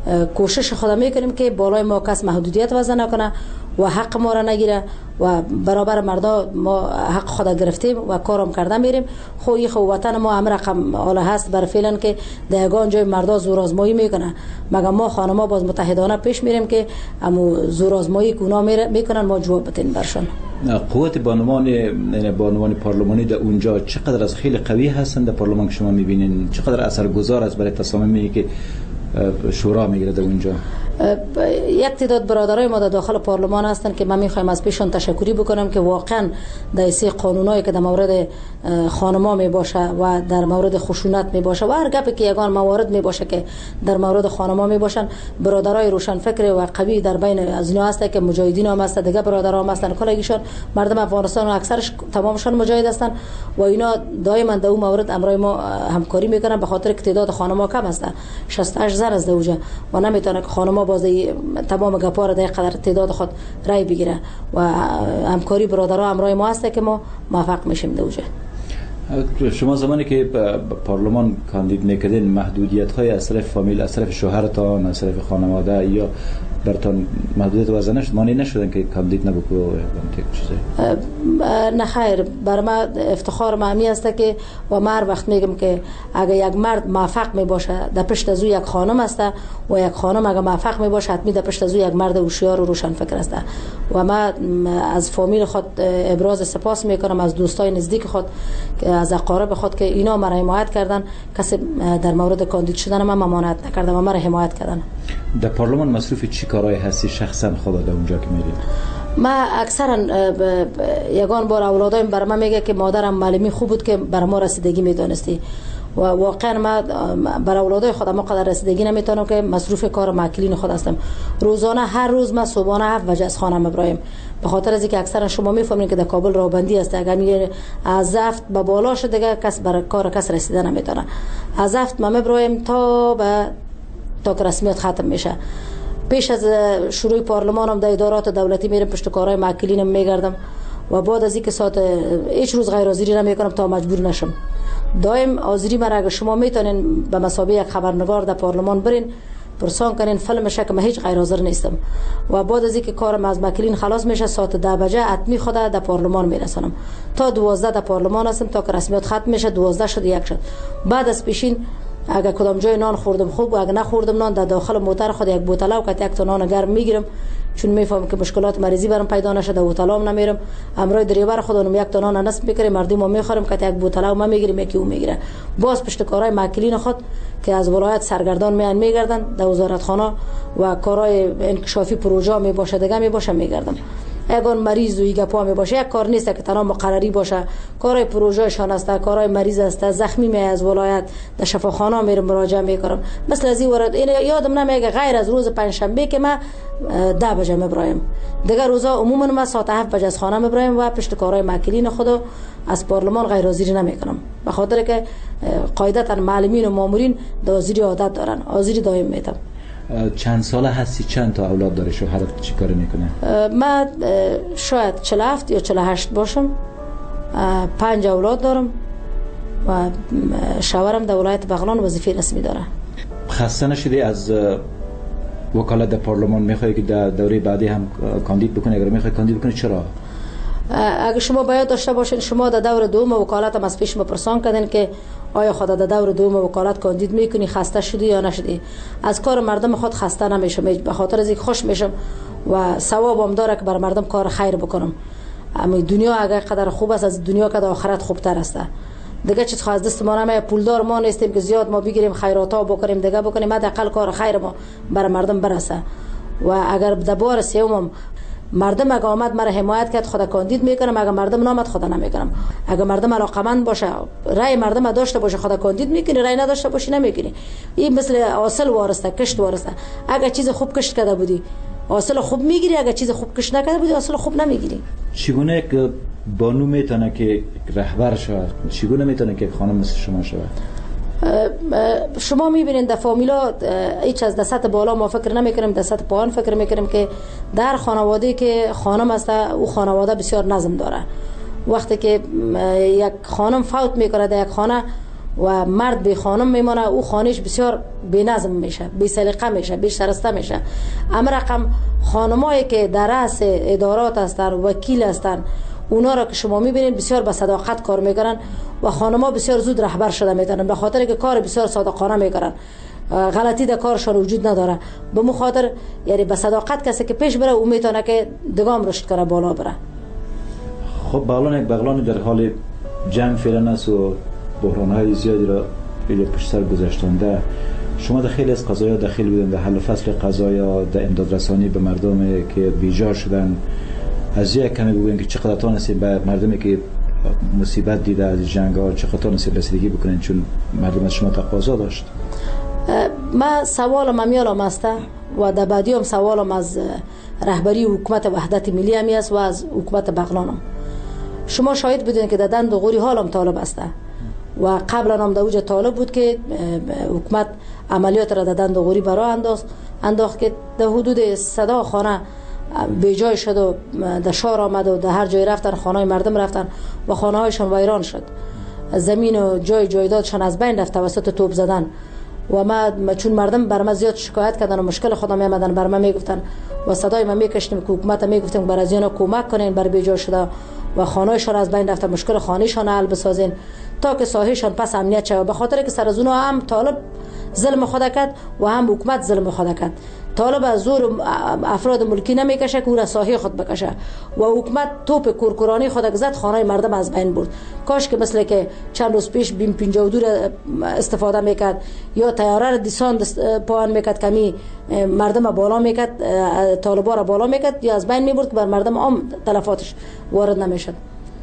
کوشش خود میکنیم که بالای ما کس محدودیت وضع نکنه و حق ما را نگیره و برابر مردا ما حق خود گرفتیم و کارم کرده میریم. خو این خو وطن ما هم رقم حالا هست بر فعلا که در یگان جای مردا زور آزمایی میکنه، مگر ما خانما باز متحدانه پیش میریم که امو زور آزمایی که اونا میکنن ما جواب بتیم برشان. قوت بانوان یعنی بانوان پارلمانی در اونجا چقدر از خیلی قوی هستند در پارلمان که شما میبینین؟ چقدر اثرگذار است برای تصامیمی که شورا میگیره در اونجا؟ یک تعداد برادرای ما در داخل پارلمان هستند که من میخوایم از پیشون تشکری بکنم که واقعا در سه قانونایی که در مورد خانما می باشه و در مورد خشونت می باشه و هر گپی که یگان موارد می باشه که در مورد خانما می باشن، برادرای روشن فکر و قوی در بین از اینا هست که مجاهدین هم هست، دیگه برادرها هم هستن، کلگیشون مردم افغانستان اکثرش تمامشون مجاهد هستن و اینا دائما در اون مورد امرای ما همکاری میکنن به خاطر که تعداد خانما کم هست، شصت و هشت زن از دوجه و نمیتونه که خانما باز تمام گپا را در قدر تعداد خود رای بگیره و همکاری برادرها امرای ما هست که ما موفق میشیم دوجه. شما زمانی که پارلمان کاندید میکردین محدودیت های از طرف فامیل، از طرف شوهرتان، از طرف خانواده یا برتان محدودیت وضع نشد؟ مانع نشدن که کاندید نبکو چیزی؟ نه خیر، بر ما افتخار معمی است که و ما هر وقت میگم که اگر یک مرد موفق می باشه در پشت از او یک خانم است و یک خانم اگر موفق می باشه حتمی در پشت از او یک مرد هوشیار و روشن فکر است و ما از فامیل خود ابراز سپاس میکنم، از دوستای نزدیک خود که از اقارب خود که اینا مرا حمایت کردن، کسی در مورد کاندید شدن من ممانعت نکردم و مرا حمایت کردن. در پارلمان مصروف چی کارهای هستی شخصا خود در اونجا که میرید؟ ما اکثرا یگان بار اولادایم بر ما میگه که مادرم معلمی خوب بود که بر ما رسیدگی میدونستی و واقعا ما بر اولادای خودم قدر رسیدگی نمیتونم که مصروف کار ماکلین خود هستم. روزانه هر روز ما صبحانه هفت بجه از خانم ابراهیم، به خاطر از اینکه اکثرا شما میفهمید که در کابل راهبندی است، اگر میگه از هفت به بالا شده دیگه کس بر کار کس رسیده نمیتونه. از هفت ما ابراهیم تا به تا که رسمیت ختم میشه. پیش از شروع پارلمان هم در ادارات دولتی میرم پشت کارهای ماکلینم میگردم و بعد از اینکه ساعت هیچ روز غیر حاضری نمیکنم تا مجبور نشم. دائم حاضری مرا اگر شما میتونین به مثابه یک خبرنگار در پارلمان برین پرسان کنین فیلمش که من هیچ غیر حاضر نیستم و بعد از اینکه کارم از ماکلین خلاص میشه ساعت ده بجه حتمی خود در پارلمان میرسونم تا دوازده در پارلمان هستم تا که رسمیت ختم میشه. دوازده شد یک شد. بعد از پیشین اگر کدام جای نان خوردم خوب و اگر نخوردم نان در داخل موتر خود یک بوتلا و یک تا نان گرم میگیرم، چون میفهمم که مشکلات مریضی برام پیدا نشه در بوتلام نمیرم. امروز دریور خودم یک تا نان نصب میکردم مردم ما میخورم که یک بوتلا ما میگیریم یکی او میگیره. باز پشت کارهای ماکلین خود که از ولایت سرگردان میان میگردن در وزارتخانه و کارهای انکشافی پروژه می باشه دیگه می باشه میگردم. اگر مریض و ایگه پا می باشه یک کار نیست که تنها مقرری باشه، کارهای پروژه شان است، کارهای مریض است، زخمی می از ولایت در شفاخانه میرم مراجعه میکنم. مثل از این ورد این یادم نمیگه غیر از روز پنجشنبه که ما ده بجه میبرایم، دیگه روزا عموما ما ساعت هفت بجه از خانه میبرایم و پشت کارهای ماکلین خود از پارلمان غیر حاضری نمیکنم به خاطر که قاعدتا معلمین و مامورین در حاضری عادت دارن، حاضری دائم میتم. چند ساله هستی؟ چند تا اولاد داری؟ شوهرت چی کار میکنه؟ من شاید چهل و هفت یا چهل و هشت باشم. پنج اولاد دارم و شوهرم در ولایت بغلان وظیفه رسمی داره. خسته نشدی از وکالت در پارلمان؟ میخوای که در دوره بعدی هم کاندید بکنی؟ اگر میخوای کاندید بکنی چرا؟ اگر شما باید داشته باشین شما در دور دوم وکالت هم از پیش مپرسان کردین که آیا خود در دور دوم وکالت کاندید میکنی، خسته شدی یا نشدی؟ از کار مردم خود خسته نمیشم، به خاطر از اینکه خوش میشم و ثوابم داره که بر مردم کار خیر بکنم. اما دنیا اگر قدر خوب است از دنیا که آخرت خوبتر است. دیگه چیز خواست دست ما نمیه، پولدار ما نیستیم که زیاد ما بگیریم خیرات ها بکنیم دیگه بکنیم، حداقل کار خیر ما بر مردم برسه. و اگر در بار سوم مردم اگه آمد مرا حمایت کرد خدا کاندید میکنم، اگر مردم نامد خدا نمیکنم. اگر مردم علاقمند باشه رای مردم داشته باشه خدا کاندید میکنی، رای نداشته باشی نمیکنی. این مثل حاصل وارسته، کشت وارسته. اگر چیز خوب کشت کرده بودی حاصل خوب میگیری، اگر چیز خوب کشت نکرده بودی حاصل خوب نمیگیری. چگونه که بانو میتونه که رهبر شود؟ چگونه میتونه که خانم مثل شما شود؟ شما میبینید در فامیلا هیچ از دست بالا ما فکر نمیکنیم، دست پایین فکر میکنیم که در خانواده که خانم است او خانواده بسیار نظم داره. وقتی که یک خانم فوت میکنه در یک خانه و مرد به خانم میمانه، او خانش بسیار بی نظم میشه، بی سلیقه میشه، بی شرسته میشه. اما رقم خانمایی که در رأس ادارات هستن، وکیل هستن، اونا را که شما میبینید بسیار با صداقت کار میکنن و خانم‌ها بسیار زود رهبر شده میتونن، به خاطر که کار بسیار صادقانه میکنن، غلطی در کارشان وجود نداره. به مخاطر یعنی به صداقت کسی که پیش بره او میتونه که دگام رشد کنه، بالا بره. خب بغلان یک بغلان در حال جنگ فعلا است و بحران‌های زیادی را به پشت سر گذاشتنده. شما در خیلی از قضایا داخل بودن، در حل فصل قضایا، در امداد رسانی به مردم که بیجار شدن. از یک کمی بگوین که چقدر تونستید به مردمی که مصیبت دیده از جنگ ها چقدر تونستید رسیدگی بکنین، چون مردم از شما تقاضا داشت؟ ما سوالم امیالم است و در بعدی هم سوالم از رهبری حکومت وحدت ملی همی است و از حکومت بغلانم. شما شاهد بودین که در دند و غوری حالم طالب است و قبلا هم در اوج طالب بود که حکومت عملیات را در دند و غوری برای انداخت انداخت که در حدود صدا خانه به جای شد و در شهر آمد و در هر جای رفتن خانه مردم رفتن و خانه هایشان ویران شد، زمین و جای جایدادشان از بین رفت توسط توپ زدن. و ما چون مردم بر ما زیاد شکایت کردن و مشکل خودم میامدن بر ما میگفتن و صدای ما میکشتیم که حکومت میگفتیم بر از اینا کمک کنین بر بیجا شده و خانه‌شان از بین رفته، مشکل خانه‌شان حل بسازین تا که ساحهشان پس امنیت شود. به خاطر که سر از اونها هم طالب ظلم خود کرد و هم حکومت ظلم خود کرد. طالب از زور افراد ملکی نمیکشه که او را ساحه خود بکشه و حکومت توپ کورکورانی خود زد، خانه مردم از بین برد. کاش که مثل که چند روز پیش بیم پنجاه و دو استفاده میکرد یا طیاره را دیسان پایان میکرد، کمی مردم بالا میکرد، طالبا را بالا میکرد یا از بین میبرد که بر مردم عام تلفاتش وارد نمیشد.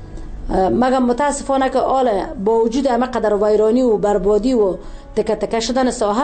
مگر متاسفانه که آل با وجود همه قدر ویرانی و بربادی و تکه تکه شدن ساحه،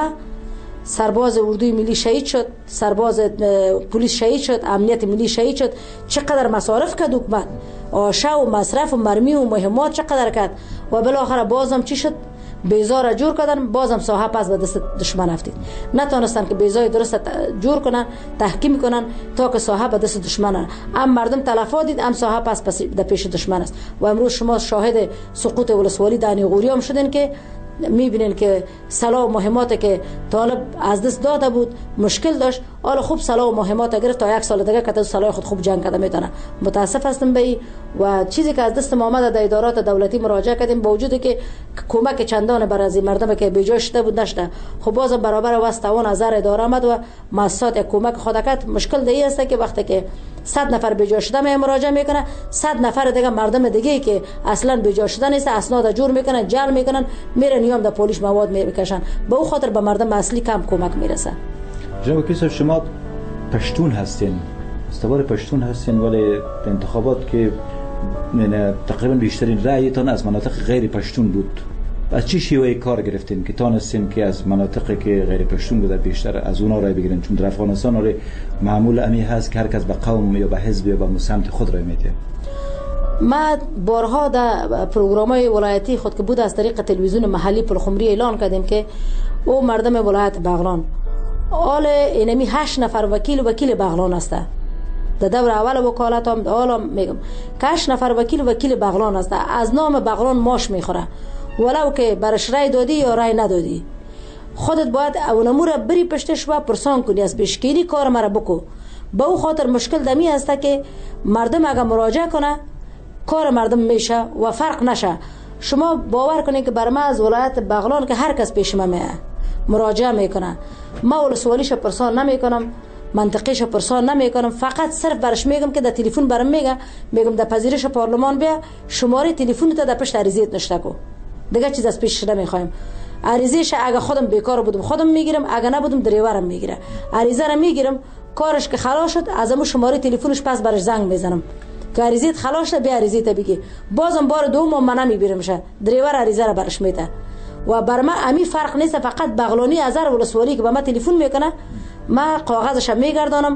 سرباز اردوی ملی شهید شد، سرباز پلیس شهید شد، امنیت ملی شهید شد. چقدر مصارف کرد حکومت، آشا و مصرف و مرمی و مهمات چقدر کرد و بالاخره بازم چی شد؟ بیزار جور کردن، بازم ساحه پس به دست دشمن افتید. نتونستن که بیزای درست جور کنن، تحکیم کنن تا که ساحه به دست دشمن. ام مردم تلفات دید، ام ساحه پس پس در پیش دشمن است. و امروز شما شاهد سقوط ولسوالی دانی غوری هم شدین که میبینین که سلاح و مهمات که طالب از دست داده بود مشکل داشت، حالا خوب سلاح و مهمات گرفت تا یک سال دیگه که سلاح خود خوب جنگ کرده میتونه. متاسف هستم به این و چیزی که از دست ما آمد در ادارات دولتی مراجعه کردیم با وجود که کمک چندان بر از مردم که بیجا شده بود نشده. خب بازم برابر واسطوان نظر اداره آمد و مؤسسات یک کمک خود کرد. مشکل دی است که وقتی که صد نفر بیجا شده می مراجعه میکنه، صد نفر دیگه مردم دیگه که اصلا بیجا شده نیست اسناد جور میکنن، جل میکنن، میرن نیام در پلیس مواد میکشن. به او خاطر به مردم اصلی کم کمک میرسه. جناب وکیل، شما پشتون هستین، استوار پشتون هستین، ولی انتخابات که تقریبا بیشترین رأیتان از مناطق غیر پشتون بود. از چی شیوه کار گرفتین که تانستین که از مناطقی که غیر پشتون بوده بیشتر از اونا رای بگیرین؟ چون در افغانستان آره معمول امی هست که هر کس به قوم یا به حزب یا به سمت خود رای میده. ما بارها در پروگرام‌های ولایتی خود که بود از طریق تلویزیون محلی پلخمری اعلان کردیم که او مردم ولایت بغلان آل اینمی هشت نفر وکیل وکیل بغلان است. در دور اول وکالت هم حالا میگم که هشت نفر وکیل وکیل بغلان است. از نام بغلان ماش میخوره، ولو که برش رای دادی یا رای ندادی. خودت باید اونمو را بری پشتش و پرسان کنی، از پیشگیری کار مرا بکو. به او خاطر مشکل دمی است که مردم اگر مراجعه کنه کار مردم میشه و فرق نشه. شما باور کنید که بر ما از ولایت بغلان که هر کس پیش ما میه مراجعه میکنه، ما ولسوالیش پرسان نمیکنم، منطقیش پرسان نمیکنم، فقط صرف برش میگم که در تلفن برام میگه، میگم در پذیرش پارلمان بیا شماره تلفن تو در پشت عریضیت نشته کو، دیگه چیز از پیش نمیخوایم. عریضیش اگه خودم بیکار بودم خودم میگیرم، اگه نبودم دریورم میگیره. عریضه رو میگیرم، کارش که خلاص شد از امو شماره تلفنش پس برش زنگ میزنم که عریضیت خلاص شد، بیا عریضیت بگی. بازم بار دوم من نمیبیرمشه، دریور عریضه رو برش میده. و بر من امی فرق نیست، فقط بغلانی هزار ولسوالی که با ما تلفن میکنه ما کاغذش میگردانم،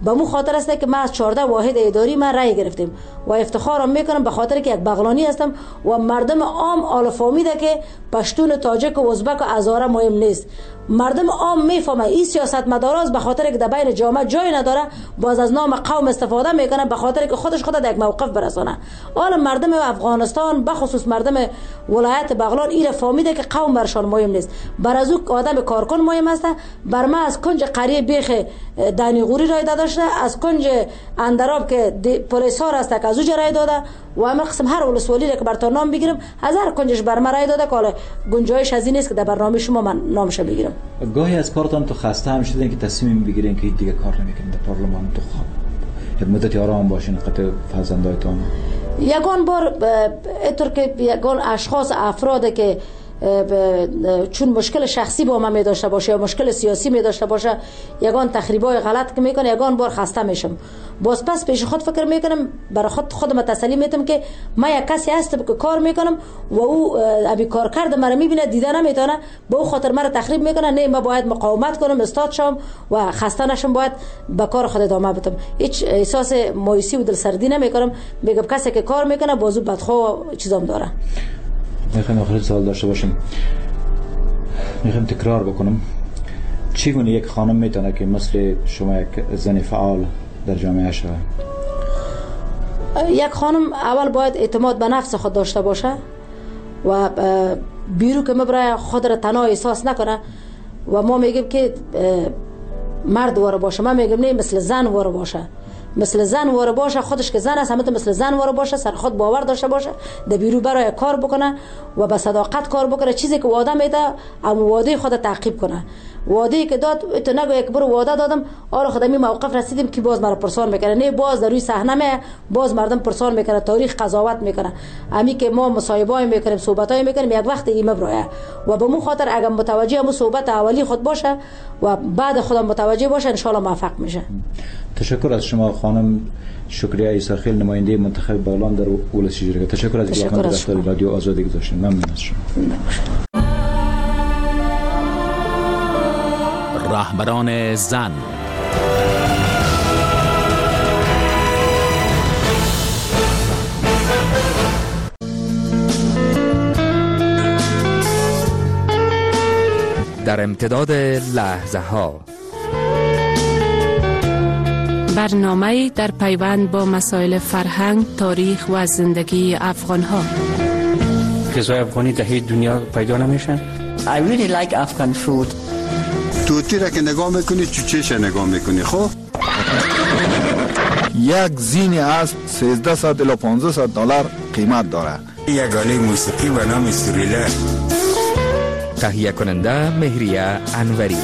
به مو خاطر است که ما از چهارده واحد اداری ما رای گرفتیم و افتخارم میکنم به خاطر که یک بغلانی هستم و مردم عام آل فهمیده که پشتون، تاجک و ازبک و هزاره مهم نیست. مردم عام میفهمه این سیاستمداراست به خاطر که در بین جامعه جای نداره، باز از نام قوم استفاده میکنه به خاطر که خودش خود در یک موقف برسانه. حالا مردم افغانستان به خصوص مردم ولایت بغلان این فهمیده که قوم برشان مهم نیست، بر از او آدم کارکن مهم است. بر ما از کنج قریه بیخ دانیغوری رای داشته، از کنج اندراب که پلیس ها است که از او رای داده و همه قسم هر ولسوالی که بر تا نام بگیرم از هر کنجش بر ما رای داده که حالا گنجایش از این نیست که در برنامه شما من نامش بگیرم. گاهی از کارتان تو خسته هم شدین که تصمیم بگیرین که دیگه کار نمیکنین در پارلمان، تو خواب یک مدت آرام باشین قطع فرزندایتان؟ یگان بار اینطور که یگان اشخاص افراد که چون مشکل شخصی با من می داشته باشه یا مشکل سیاسی می داشته باشه یگان تخریبای غلط که میکنه یگان بار خسته میشم. باز پس پیش خود فکر میکنم، برای خود خودم تسلی میدم که من یک کسی هستم که کار میکنم و او ابی کار کرده مرا میبینه دیده نمیتونه به او خاطر مرا تخریب میکنه. نه من باید مقاومت کنم، استاد شم و خسته نشم، باید به کار خود ادامه بدم. هیچ احساس مایوسی و دلسردی نمیکنم. میگم کسی که کار میکنه بازو بدخواه چیزام داره. میخوایم آخر سوال داشته باشیم، میخوایم تکرار بکنم، چگونه یک خانم میتونه که مثل شما یک زن فعال در جامعه شود؟ یک خانم اول باید اعتماد به نفس خود داشته باشه و بیرو که مبرای خود را تنها احساس نکنه و ما میگیم که مرد واره باشه، ما میگیم نه مثل زن واره باشه، مثل زن واره باشه، خودش که زن است همه مثل زن واره باشه، سر خود باور داشته باشه، در بیرو برای کار بکنه و به صداقت کار بکنه. چیزی که وعده میده ام وعده خود تعقیب کنه. وعده که داد تو نگو یک بار وعده دادم آره خدامی موقف رسیدیم که باز مرا پرسان میکنه، نه باز در روی صحنه می باز مردم پرسان میکنه، تاریخ قضاوت میکنه. امی که ما مصاحبه‌ای میکنیم، صحبتای میکنیم، یک وقت این مبرایه و به مو خاطر اگه متوجه هم صحبت اولی خود باشه و بعد خودم متوجه باشه ان شاء الله موفق میشه. تشکر از شما خانم شکریه ایساخیل، نماینده منتخب بغلان در ولس شجره. تشکر از اینکه وقت دفتر رادیو آزادی گذاشتین. ممنون از شما. رهبران زن. در امتداد لحظه ها برنامه در پیوند با مسائل فرهنگ، تاریخ و زندگی افغان ها. غذای افغانی در هیچ دنیا پیدا نمیشن. I really like Afghan food. توتی را که نگاه میکنی چوچهش نگاه میکنی. خب یک زین اسب سیزده الی پانزده دلار قیمت داره. یک آله موسیقی به نام سوریله. تهیه کننده مهریه انوری.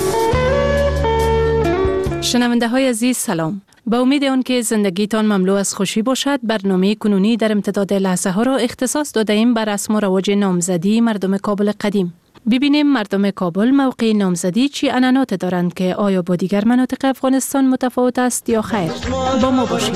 شنونده های عزیز سلام. با امید آن که زندگیتان مملو از خوشی باشد، برنامه کنونی در امتداد لحظه ها را اختصاص داده ایم بر رسم و رواج نامزدی مردم کابل قدیم. ببینیم مردم کابل موقع نامزدی چی عنعنات دارند که آیا با دیگر مناطق افغانستان متفاوت است یا خیر. با ما باشید.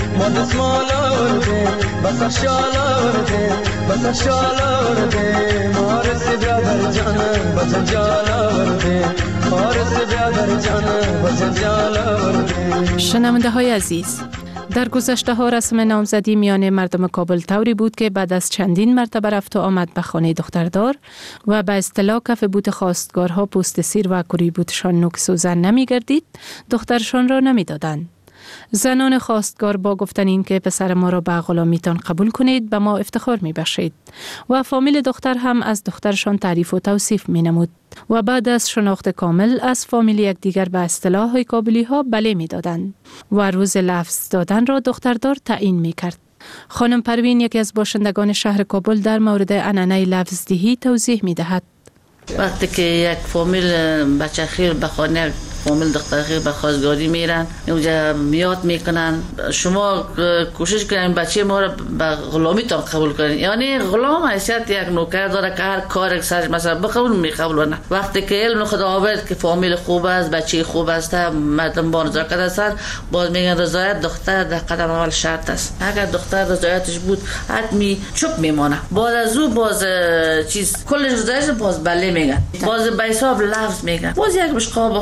شنونده های عزیز، در گذشته ها رسم نامزدی میان مردم کابل طوری بود که بعد از چندین مرتبه رفت و آمد به خانه دختردار و به اصطلاح کف بوت خواستگارها پوست سیر و کری بوتشان نوک سوزن نمی گردید، دخترشان را نمی دادند. زنان خواستگار با گفتن این که پسر ما را به غلامیتان قبول کنید به ما افتخار می بخشید و فامیل دختر هم از دخترشان تعریف و توصیف می نمود و بعد از شناخت کامل از فامیل یک دیگر به اصطلاح کابلی ها بله می دادند و روز لفظ دادن را دختردار تعیین می کرد. خانم پروین یکی از باشندگان شهر کابل در مورد عنعنه لفظ دهی توضیح می دهد. وقتی که یک فامیل بچه خیر به خانه فامیل دختر خیر به خواستگاری میرن، اونجا میاد میکنن شما کوشش کنین بچه ما رو به غلامیتان قبول کنین. یعنی غلام حیثیت یک نوکر داره که هر کار سرش مثلا بقبول میقبول نه. وقتی که علم خدا آورد که فامیل خوب است، بچه خوب است، مردم با نزاکت هستند، باز میگن رضایت دختر در قدم اول شرط است. اگر دختر رضایتش بود حتمی چوب میمانه. باز از او باز چیز کلش رضایتش باز بله میگن، باز به حساب لفظ میگن. باز یک مشقاب خورد یا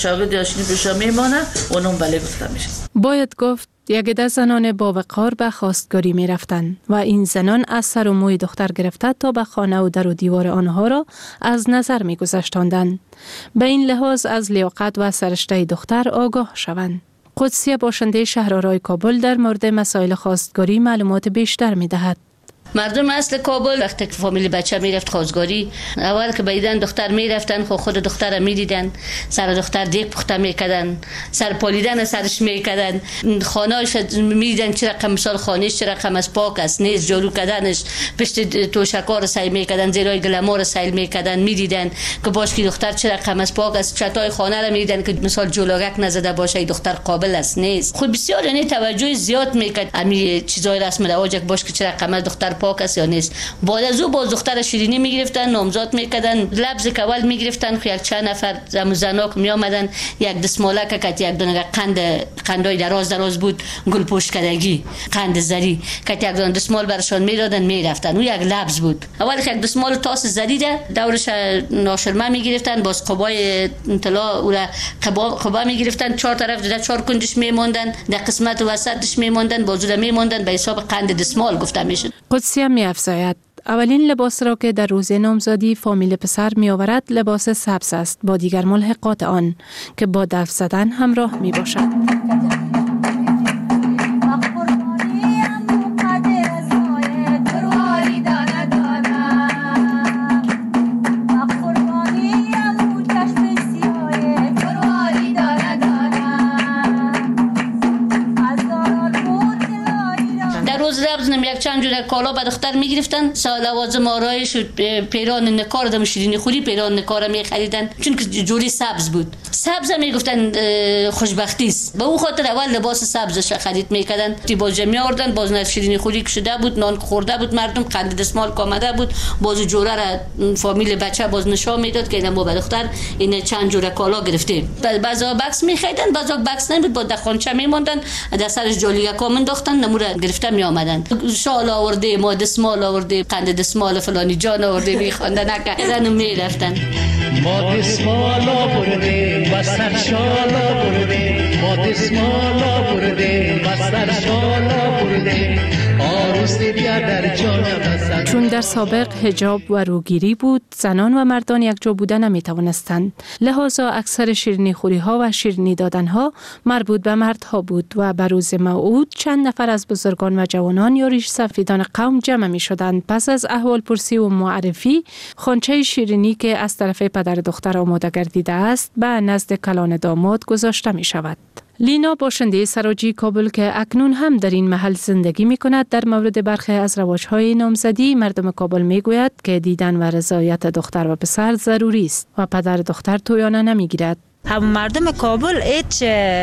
شاگرد یا شیرینی پیشا میمانه اونم بله گفته میشه. باید گفت یک عده زنان با وقار به خواستگاری می رفتند و این زنان از سر و موی دختر گرفته تا به خانه و در و دیوار آنها را از نظر می گذاشتندند. به این لحاظ از لیاقت و سرشته دختر آگاه شوند. قدسیه باشنده شهرآرای کابل در مورد مسائل خواستگاری معلومات بیشتر می دهد. مردم اصل کابل وقتی که فامیل بچه میرفت خواستگاری، اول که بیدن دختر میرفتن خود خود دختر میدیدن، سر دختر دیگ پخته میکردن، سر پالیدن سرش میکردن، خانه‌اش میدیدن چه رقم مثال خانه‌اش چه رقم از پاک است، نیز جارو کردنش، پشت توشکار سیل میکردن، زیرای گلمار سیل میکردن، میدیدن که باش که دختر چه رقم از پاک است، چتای خانه را میدیدن که مثال جلوگک نزده باشه دختر قابل است نیست. خود بسیار یعنی توجه زیاد میکرد امی چیزای رسم رواج باش که چه رقم از دختر پاک است یا نیست. بعد از او باز دختر شیرینی میگرفتن، نامزاد میکردن، لبز کول میگرفتن، یک چند نفر زناک می آمدن، یک دستماله که یک دونه قند قندای دراز دراز بود، گل پشت کدگی، قند زری که یک دونه دستمال برشان میدادن میرفتن. او یک لبز بود. اول یک دستمال تاس زری ده دورش ناشرمه میگرفتن، باز قبای طلا او را قبا قبا میگرفتن، چهار طرف ده چهار کنجش میموندن، در قسمت وسطش میموندن، بازو میموندن، به حساب قند دستمال گفته میشد. قدسیه می افزاید اولین لباس را که در روز نامزادی فامیل پسر می آورد لباس سبز است با دیگر ملحقات آن که با دف زدن همراه می باشد. یک چند جور کالا به دختر میگرفتن، لوازم آرایش پیران نکار دم شیرینی خوری پیران نکار می خریدن چون که جوری سبز بود. سبز میگفتن خوشبختی است. به اون خاطر اول لباس سبزش خرید میکردن. تی باز جمعی آوردن، باز نه شیرینی خوری شده بود، نان خورده بود، مردم قند دستمال آمده بود، باز جوره را فامیل بچه باز نشون میداد که ما به دختر این چند جور کالا گرفتیم. بعضا بکس میخریدن، بعضا بکس نبود، با دخانچه میموندن، در سرش جالیه کا انداختن، نموره گرفته می آمدن. شال آورده، ما دستمال آورده، قند دستمال فلانی جان آورده، میخواندن نکردن و میرفتن. ما دستمال آورده بستر شال آورده، ما دستمال آورده بستر شال آورده، آروس بیا در جانم. چون در سابق حجاب و روگیری بود، زنان و مردان یک جا بودن نمی توانستند. لحاظا اکثر شیرینی خوری ها و شیرینی دادن ها مربوط به مردها بود و بر روز موعود چند نفر از بزرگان و جوانان یا ریش سفیدان قوم جمع می شدند. پس از احوال پرسی و معرفی، خوانچه شیرینی که از طرف پدر دختر آماده گردیده است به نزد کلان داماد گذاشته می شود. لینا باشنده سراجی کابل که اکنون هم در این محل زندگی می کند در مورد برخی از رواج‌های نامزدی مردم کابل می گوید که دیدن و رضایت دختر و پسر ضروری است و پدر دختر تویانه نمی گیرد. هم مردم کابل هیچ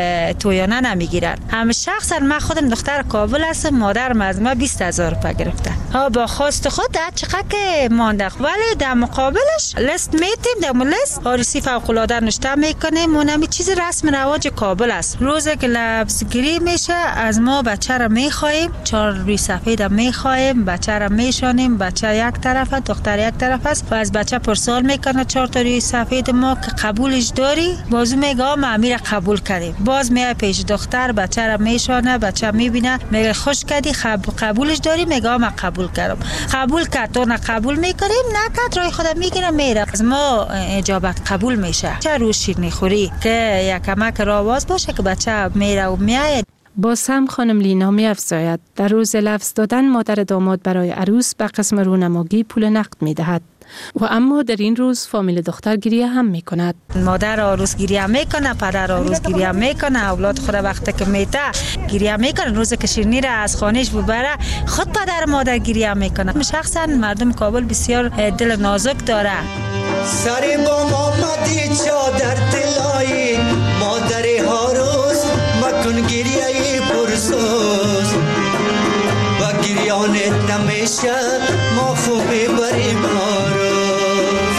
تویانه نمیگیرن. هم شخصا من خودم دختر کابل هستم، مادرم از ما بیست هزار روپیه گرفته. ها با خواست خود در چقدر که مانده، ولی در مقابلش لیست میتیم، در لیست عروسی فوق العاده نوشته میکنیم. اونم چیز رسم رواج کابل است. روزی که لبسگیری میشه از ما بچه را میخوایم، چهار روی سفید میخوایم، بچه را میشانیم، بچه یک طرف دختر یک طرف است و از بچه پرسال میکنه چهار تا روی سفید ما که قبولش داری، بازو میگه ما امیر قبول کردیم. باز میای پیش دختر، بچه را میشانه، بچه میبینه میگه خوش کردی، قبولش داری، میگه ما قبول کردم. قبول کرد تو نه قبول میکنیم، نکرد رای خودم میگیره میره. از ما اجابت قبول میشه. چه روز شیرینی خوری که یک کمک راواز باشه که بچه میره و میاد. باز هم خانم لینا می افزاید در روز لفظ دادن مادر داماد برای عروس به قسم رونمایی پول نقد می دهد و اما در این روز فامیل دختر گریه هم می کند. مادر عروس گریه میکنه، پدر عروس گریه میکنه، اولاد خود وقتی که میته گریه میکنه. روزی که شیرینی را از خانهش ببره خود پدر مادر گریه میکنه. شخصا مردم کابل بسیار دل نازک داره. سری با محمدی چادر طلایی مادر عروس مکن گریه پرسوز و گریانت نمیشه ما خوبی بریم عروس.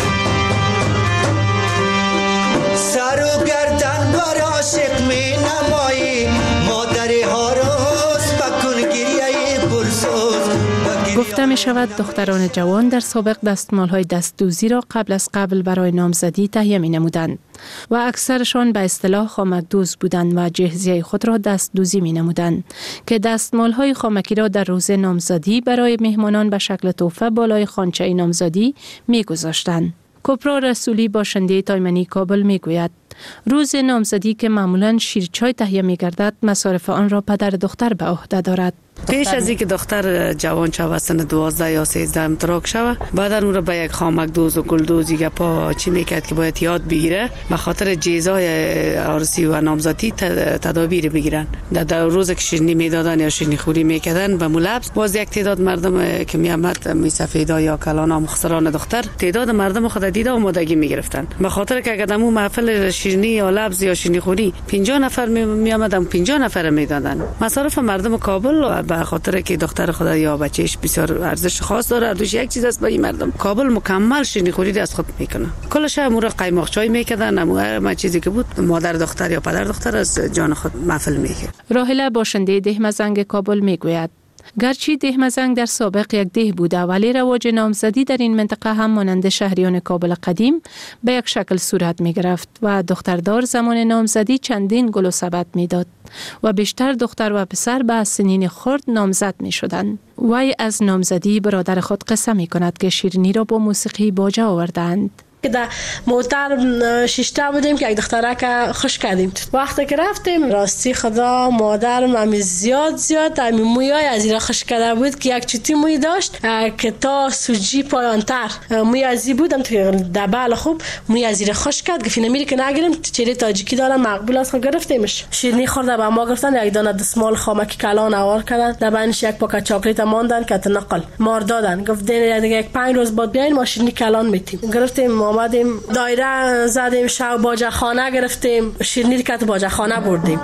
سر و گردن بر عاشق می نمایی مادر عروس مکن گریه پرسوز. گفته می شود دختران جوان در سابق دستمال های دستدوزی را قبل از قبل برای نامزدی تهیه می نمودند و اکثرشان به اصطلاح خامکدوز بودند و جهزیه خود را دستدوزی می نمودند که دستمال های خامکی را در روز نامزدی برای مهمانان به شکل تحفه بالای خوانچه نامزدی می گذاشتند. کبرا رسولی باشنده تایمنی کابل می گوید روز نامزدی که معمولاً شیرچای تهیه می گردد مصارف آن را پدر دختر به عهده دارد. پیش از اینکه دختر جوان شود سن دوازده یا سیزده امتراک شود بعد اون رو به یک خامک دوز و گلدوزی گپا چی میکرد که باید یاد بگیره به خاطر جیزای عروسی و نامزدی تدابیر بگیرن. در روز که شیرینی میدادن یا شیرینی خوری میکردن به ملبس باز یک تعداد مردم که میامد می سفیدا یا کلان مختصران دختر تعداد مردم خود دیده آمادگی میگرفتن به خاطر که اگر دمو محفل شیرینی یا لبس یا شیرینی خوری پنجاه نفر میامدن پنجاه نفر میدادن. مصارف مردم کابل به خاطر که دختر خدا یا بچهش بسیار ارزش خاص داره دوش یک چیز است به این مردم کابل مکمل شیرینی خوری از خود میکنه کلش امور قایماق چای میکردن امور چیزی که بود مادر دختر یا پدر دختر از جان خود محفل میکرد. راهله باشنده دهمزنگ کابل میگوید گرچه دهمزنگ در سابق یک ده بوده ولی رواج نامزدی در این منطقه هم مانند شهریان کابل قدیم به یک شکل صورت می گرفت و دختردار زمان نامزدی چندین گل و سبد می داد و بیشتر دختر و پسر به سنین خرد نامزد می شدند. وی از نامزدی برادر خود قصه می کند که شیرینی را با موسیقی باجه آوردند. که در موتر شیشته بودیم که یک دختره که خوش کردیم وقتی که رفتیم راستی خدا مادرم همی زیاد زیاد همی مویای از این خوش کرده بود که یک چوتی موی داشت که تا سوجی پایانتر موی ازی بودم تو دبل خوب موی از این خوش کرد گفت نمیری که نگیریم چهره تاجیکی دارم مقبول است گرفتیمش. شیرینی خورده به ما گفتن یک دانه دستمال خامکی کلان آور کردن لبنش یک پاکت چاکلیت ماندن که نقل مار دادن گفت دیگه یک پنج روز بعد بیاین ما شیرینی کلان میتیم گرفتیم آمدیم دایره زدیم شب باجه خانه گرفتیم شیرینی که تو باجه خانه بردیم.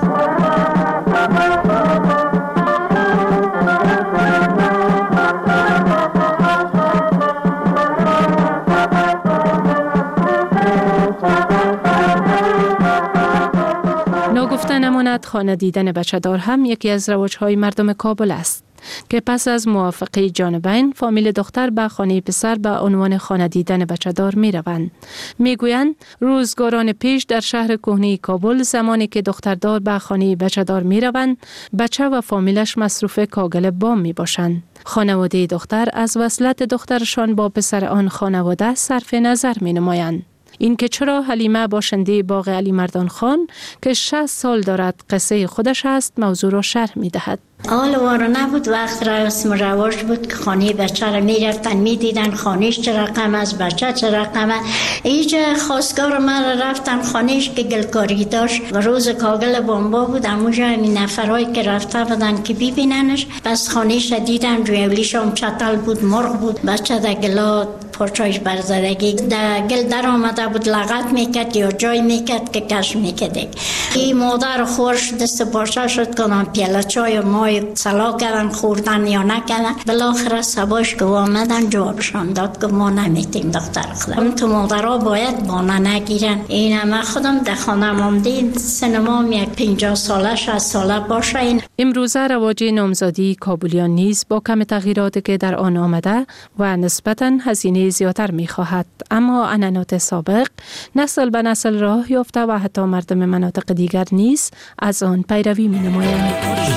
ناگفته نماند خانه دیدن بچه دار هم یکی از رواج‌های مردم کابل است که پس از موافقه جانبین فامیل دختر به خانه پسر به عنوان خانه دیدن بچه دار می روند. می گویند روزگاران پیش در شهر کهنه کابل زمانی که دختردار به خانه بچه دار می روند بچه و فامیلش مصروف کاگل بام می باشند. خانواده دختر از وصلت دخترشان با پسر آن خانواده صرف نظر می نمایند. این که چرا حلیمه باشنده باغ علی مردان خان که شصت سال دارد قصه خودش است موضوع را شرح می دهد. حال وارو نبود وقت رسم رواج بود که خانه بچه را می رفتن می دیدن خانهش چه رقم است بچه چه رقم است. ایجا خواستگار من رفتن خانهش که گلکاری داشت و روز کاگل بامبا بود اموجا همین نفرهایی که رفته بودن که ببیننش بس خانهش دیدن جویولیش هم چطل بود مرغ بود بچه در گلا پرچایش برزدگی در گل در آمده بود لغت میکرد یا جای میکرد که کش میکرد. این مادر خورش دست باشه شد کنم پیاله چای مای سلا کردن خوردن یا نکردن بالاخره سباش که آمدن جوابشان داد که ما نمیتیم دختر خودم تو مادرها باید بانه نگیرن. این همه خودم در خانه مامدین سنمام یک پنجاه ساله شصت ساله باشه. این امروزه رواج نامزدی کابلیان نیز با کم تغییراتی که در آن آمده و نسبتاً هزینه زیادتر می خواهد اما عنعنات سابق نسل به نسل راه یافته و حتی مردم مناطق دیگر نیز از آن پیروی می نمایند.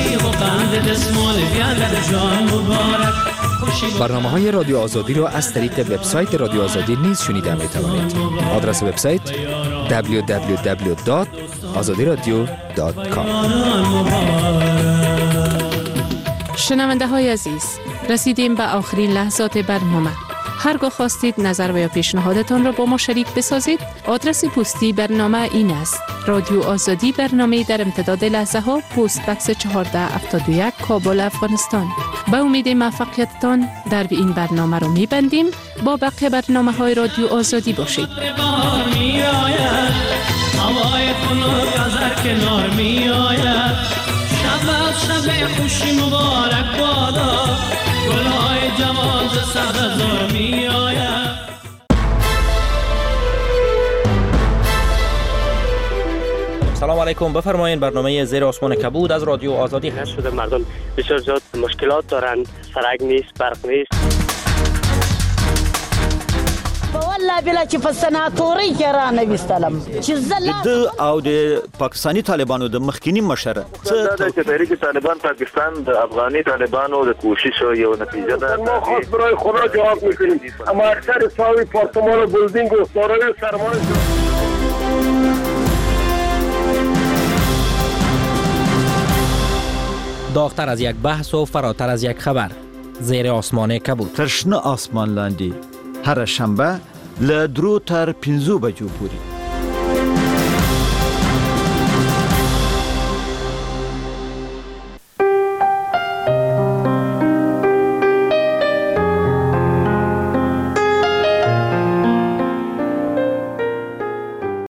برنامه های رادیو آزادی را از طریق وبسایت رادیو آزادی نیز شنیده می توانید. آدرس وبسایت دبلیو دبلیو دبلیو دات آزادی رادیو دات کام. شنونده های عزیز رسیدیم به آخرین لحظات برنامه. هرگاه خواستید نظر و یا پیشنهادتان را با ما شریک بسازید آدرس پستی برنامه این است: رادیو آزادی برنامه در امتداد لحظه ها پست بکس چهارده هفتاد و یک کابل افغانستان. به امید موفقیتتان در این برنامه را می‌بندیم. با بقیه برنامه های رادیو آزادی باشید. هوای خنک از هر کنار می آید شب از شب خوشی مبارک بادا گلهای جوان ز سبزار می آید. سلام سلام علیکم. بفرمایید برنامه زیر آسمان کبود از رادیو آزادی هست. شده مردم بسیار زیاد مشکلات دارند، سرک نیست، برق نیست. والله بلا چې په سناتوري کې را نه وستلم چې زله د او د پاکستانی طالبانو د مخکینی مشره څه چې تحریک طالبان پاکستان د افغاني طالبانو د کوشش یو نتیجه ده. ما خاص برای خدا جواب میکنیم، اما اکثر ساوی پارتمان و بلدینگ و سارای سرمایه داغتر از یک بحث و فراتر از یک خبر. زیر آسمان کبود. ترشنه آسمان لاندی هر شنبه له درو تر پنځو بجو پورې.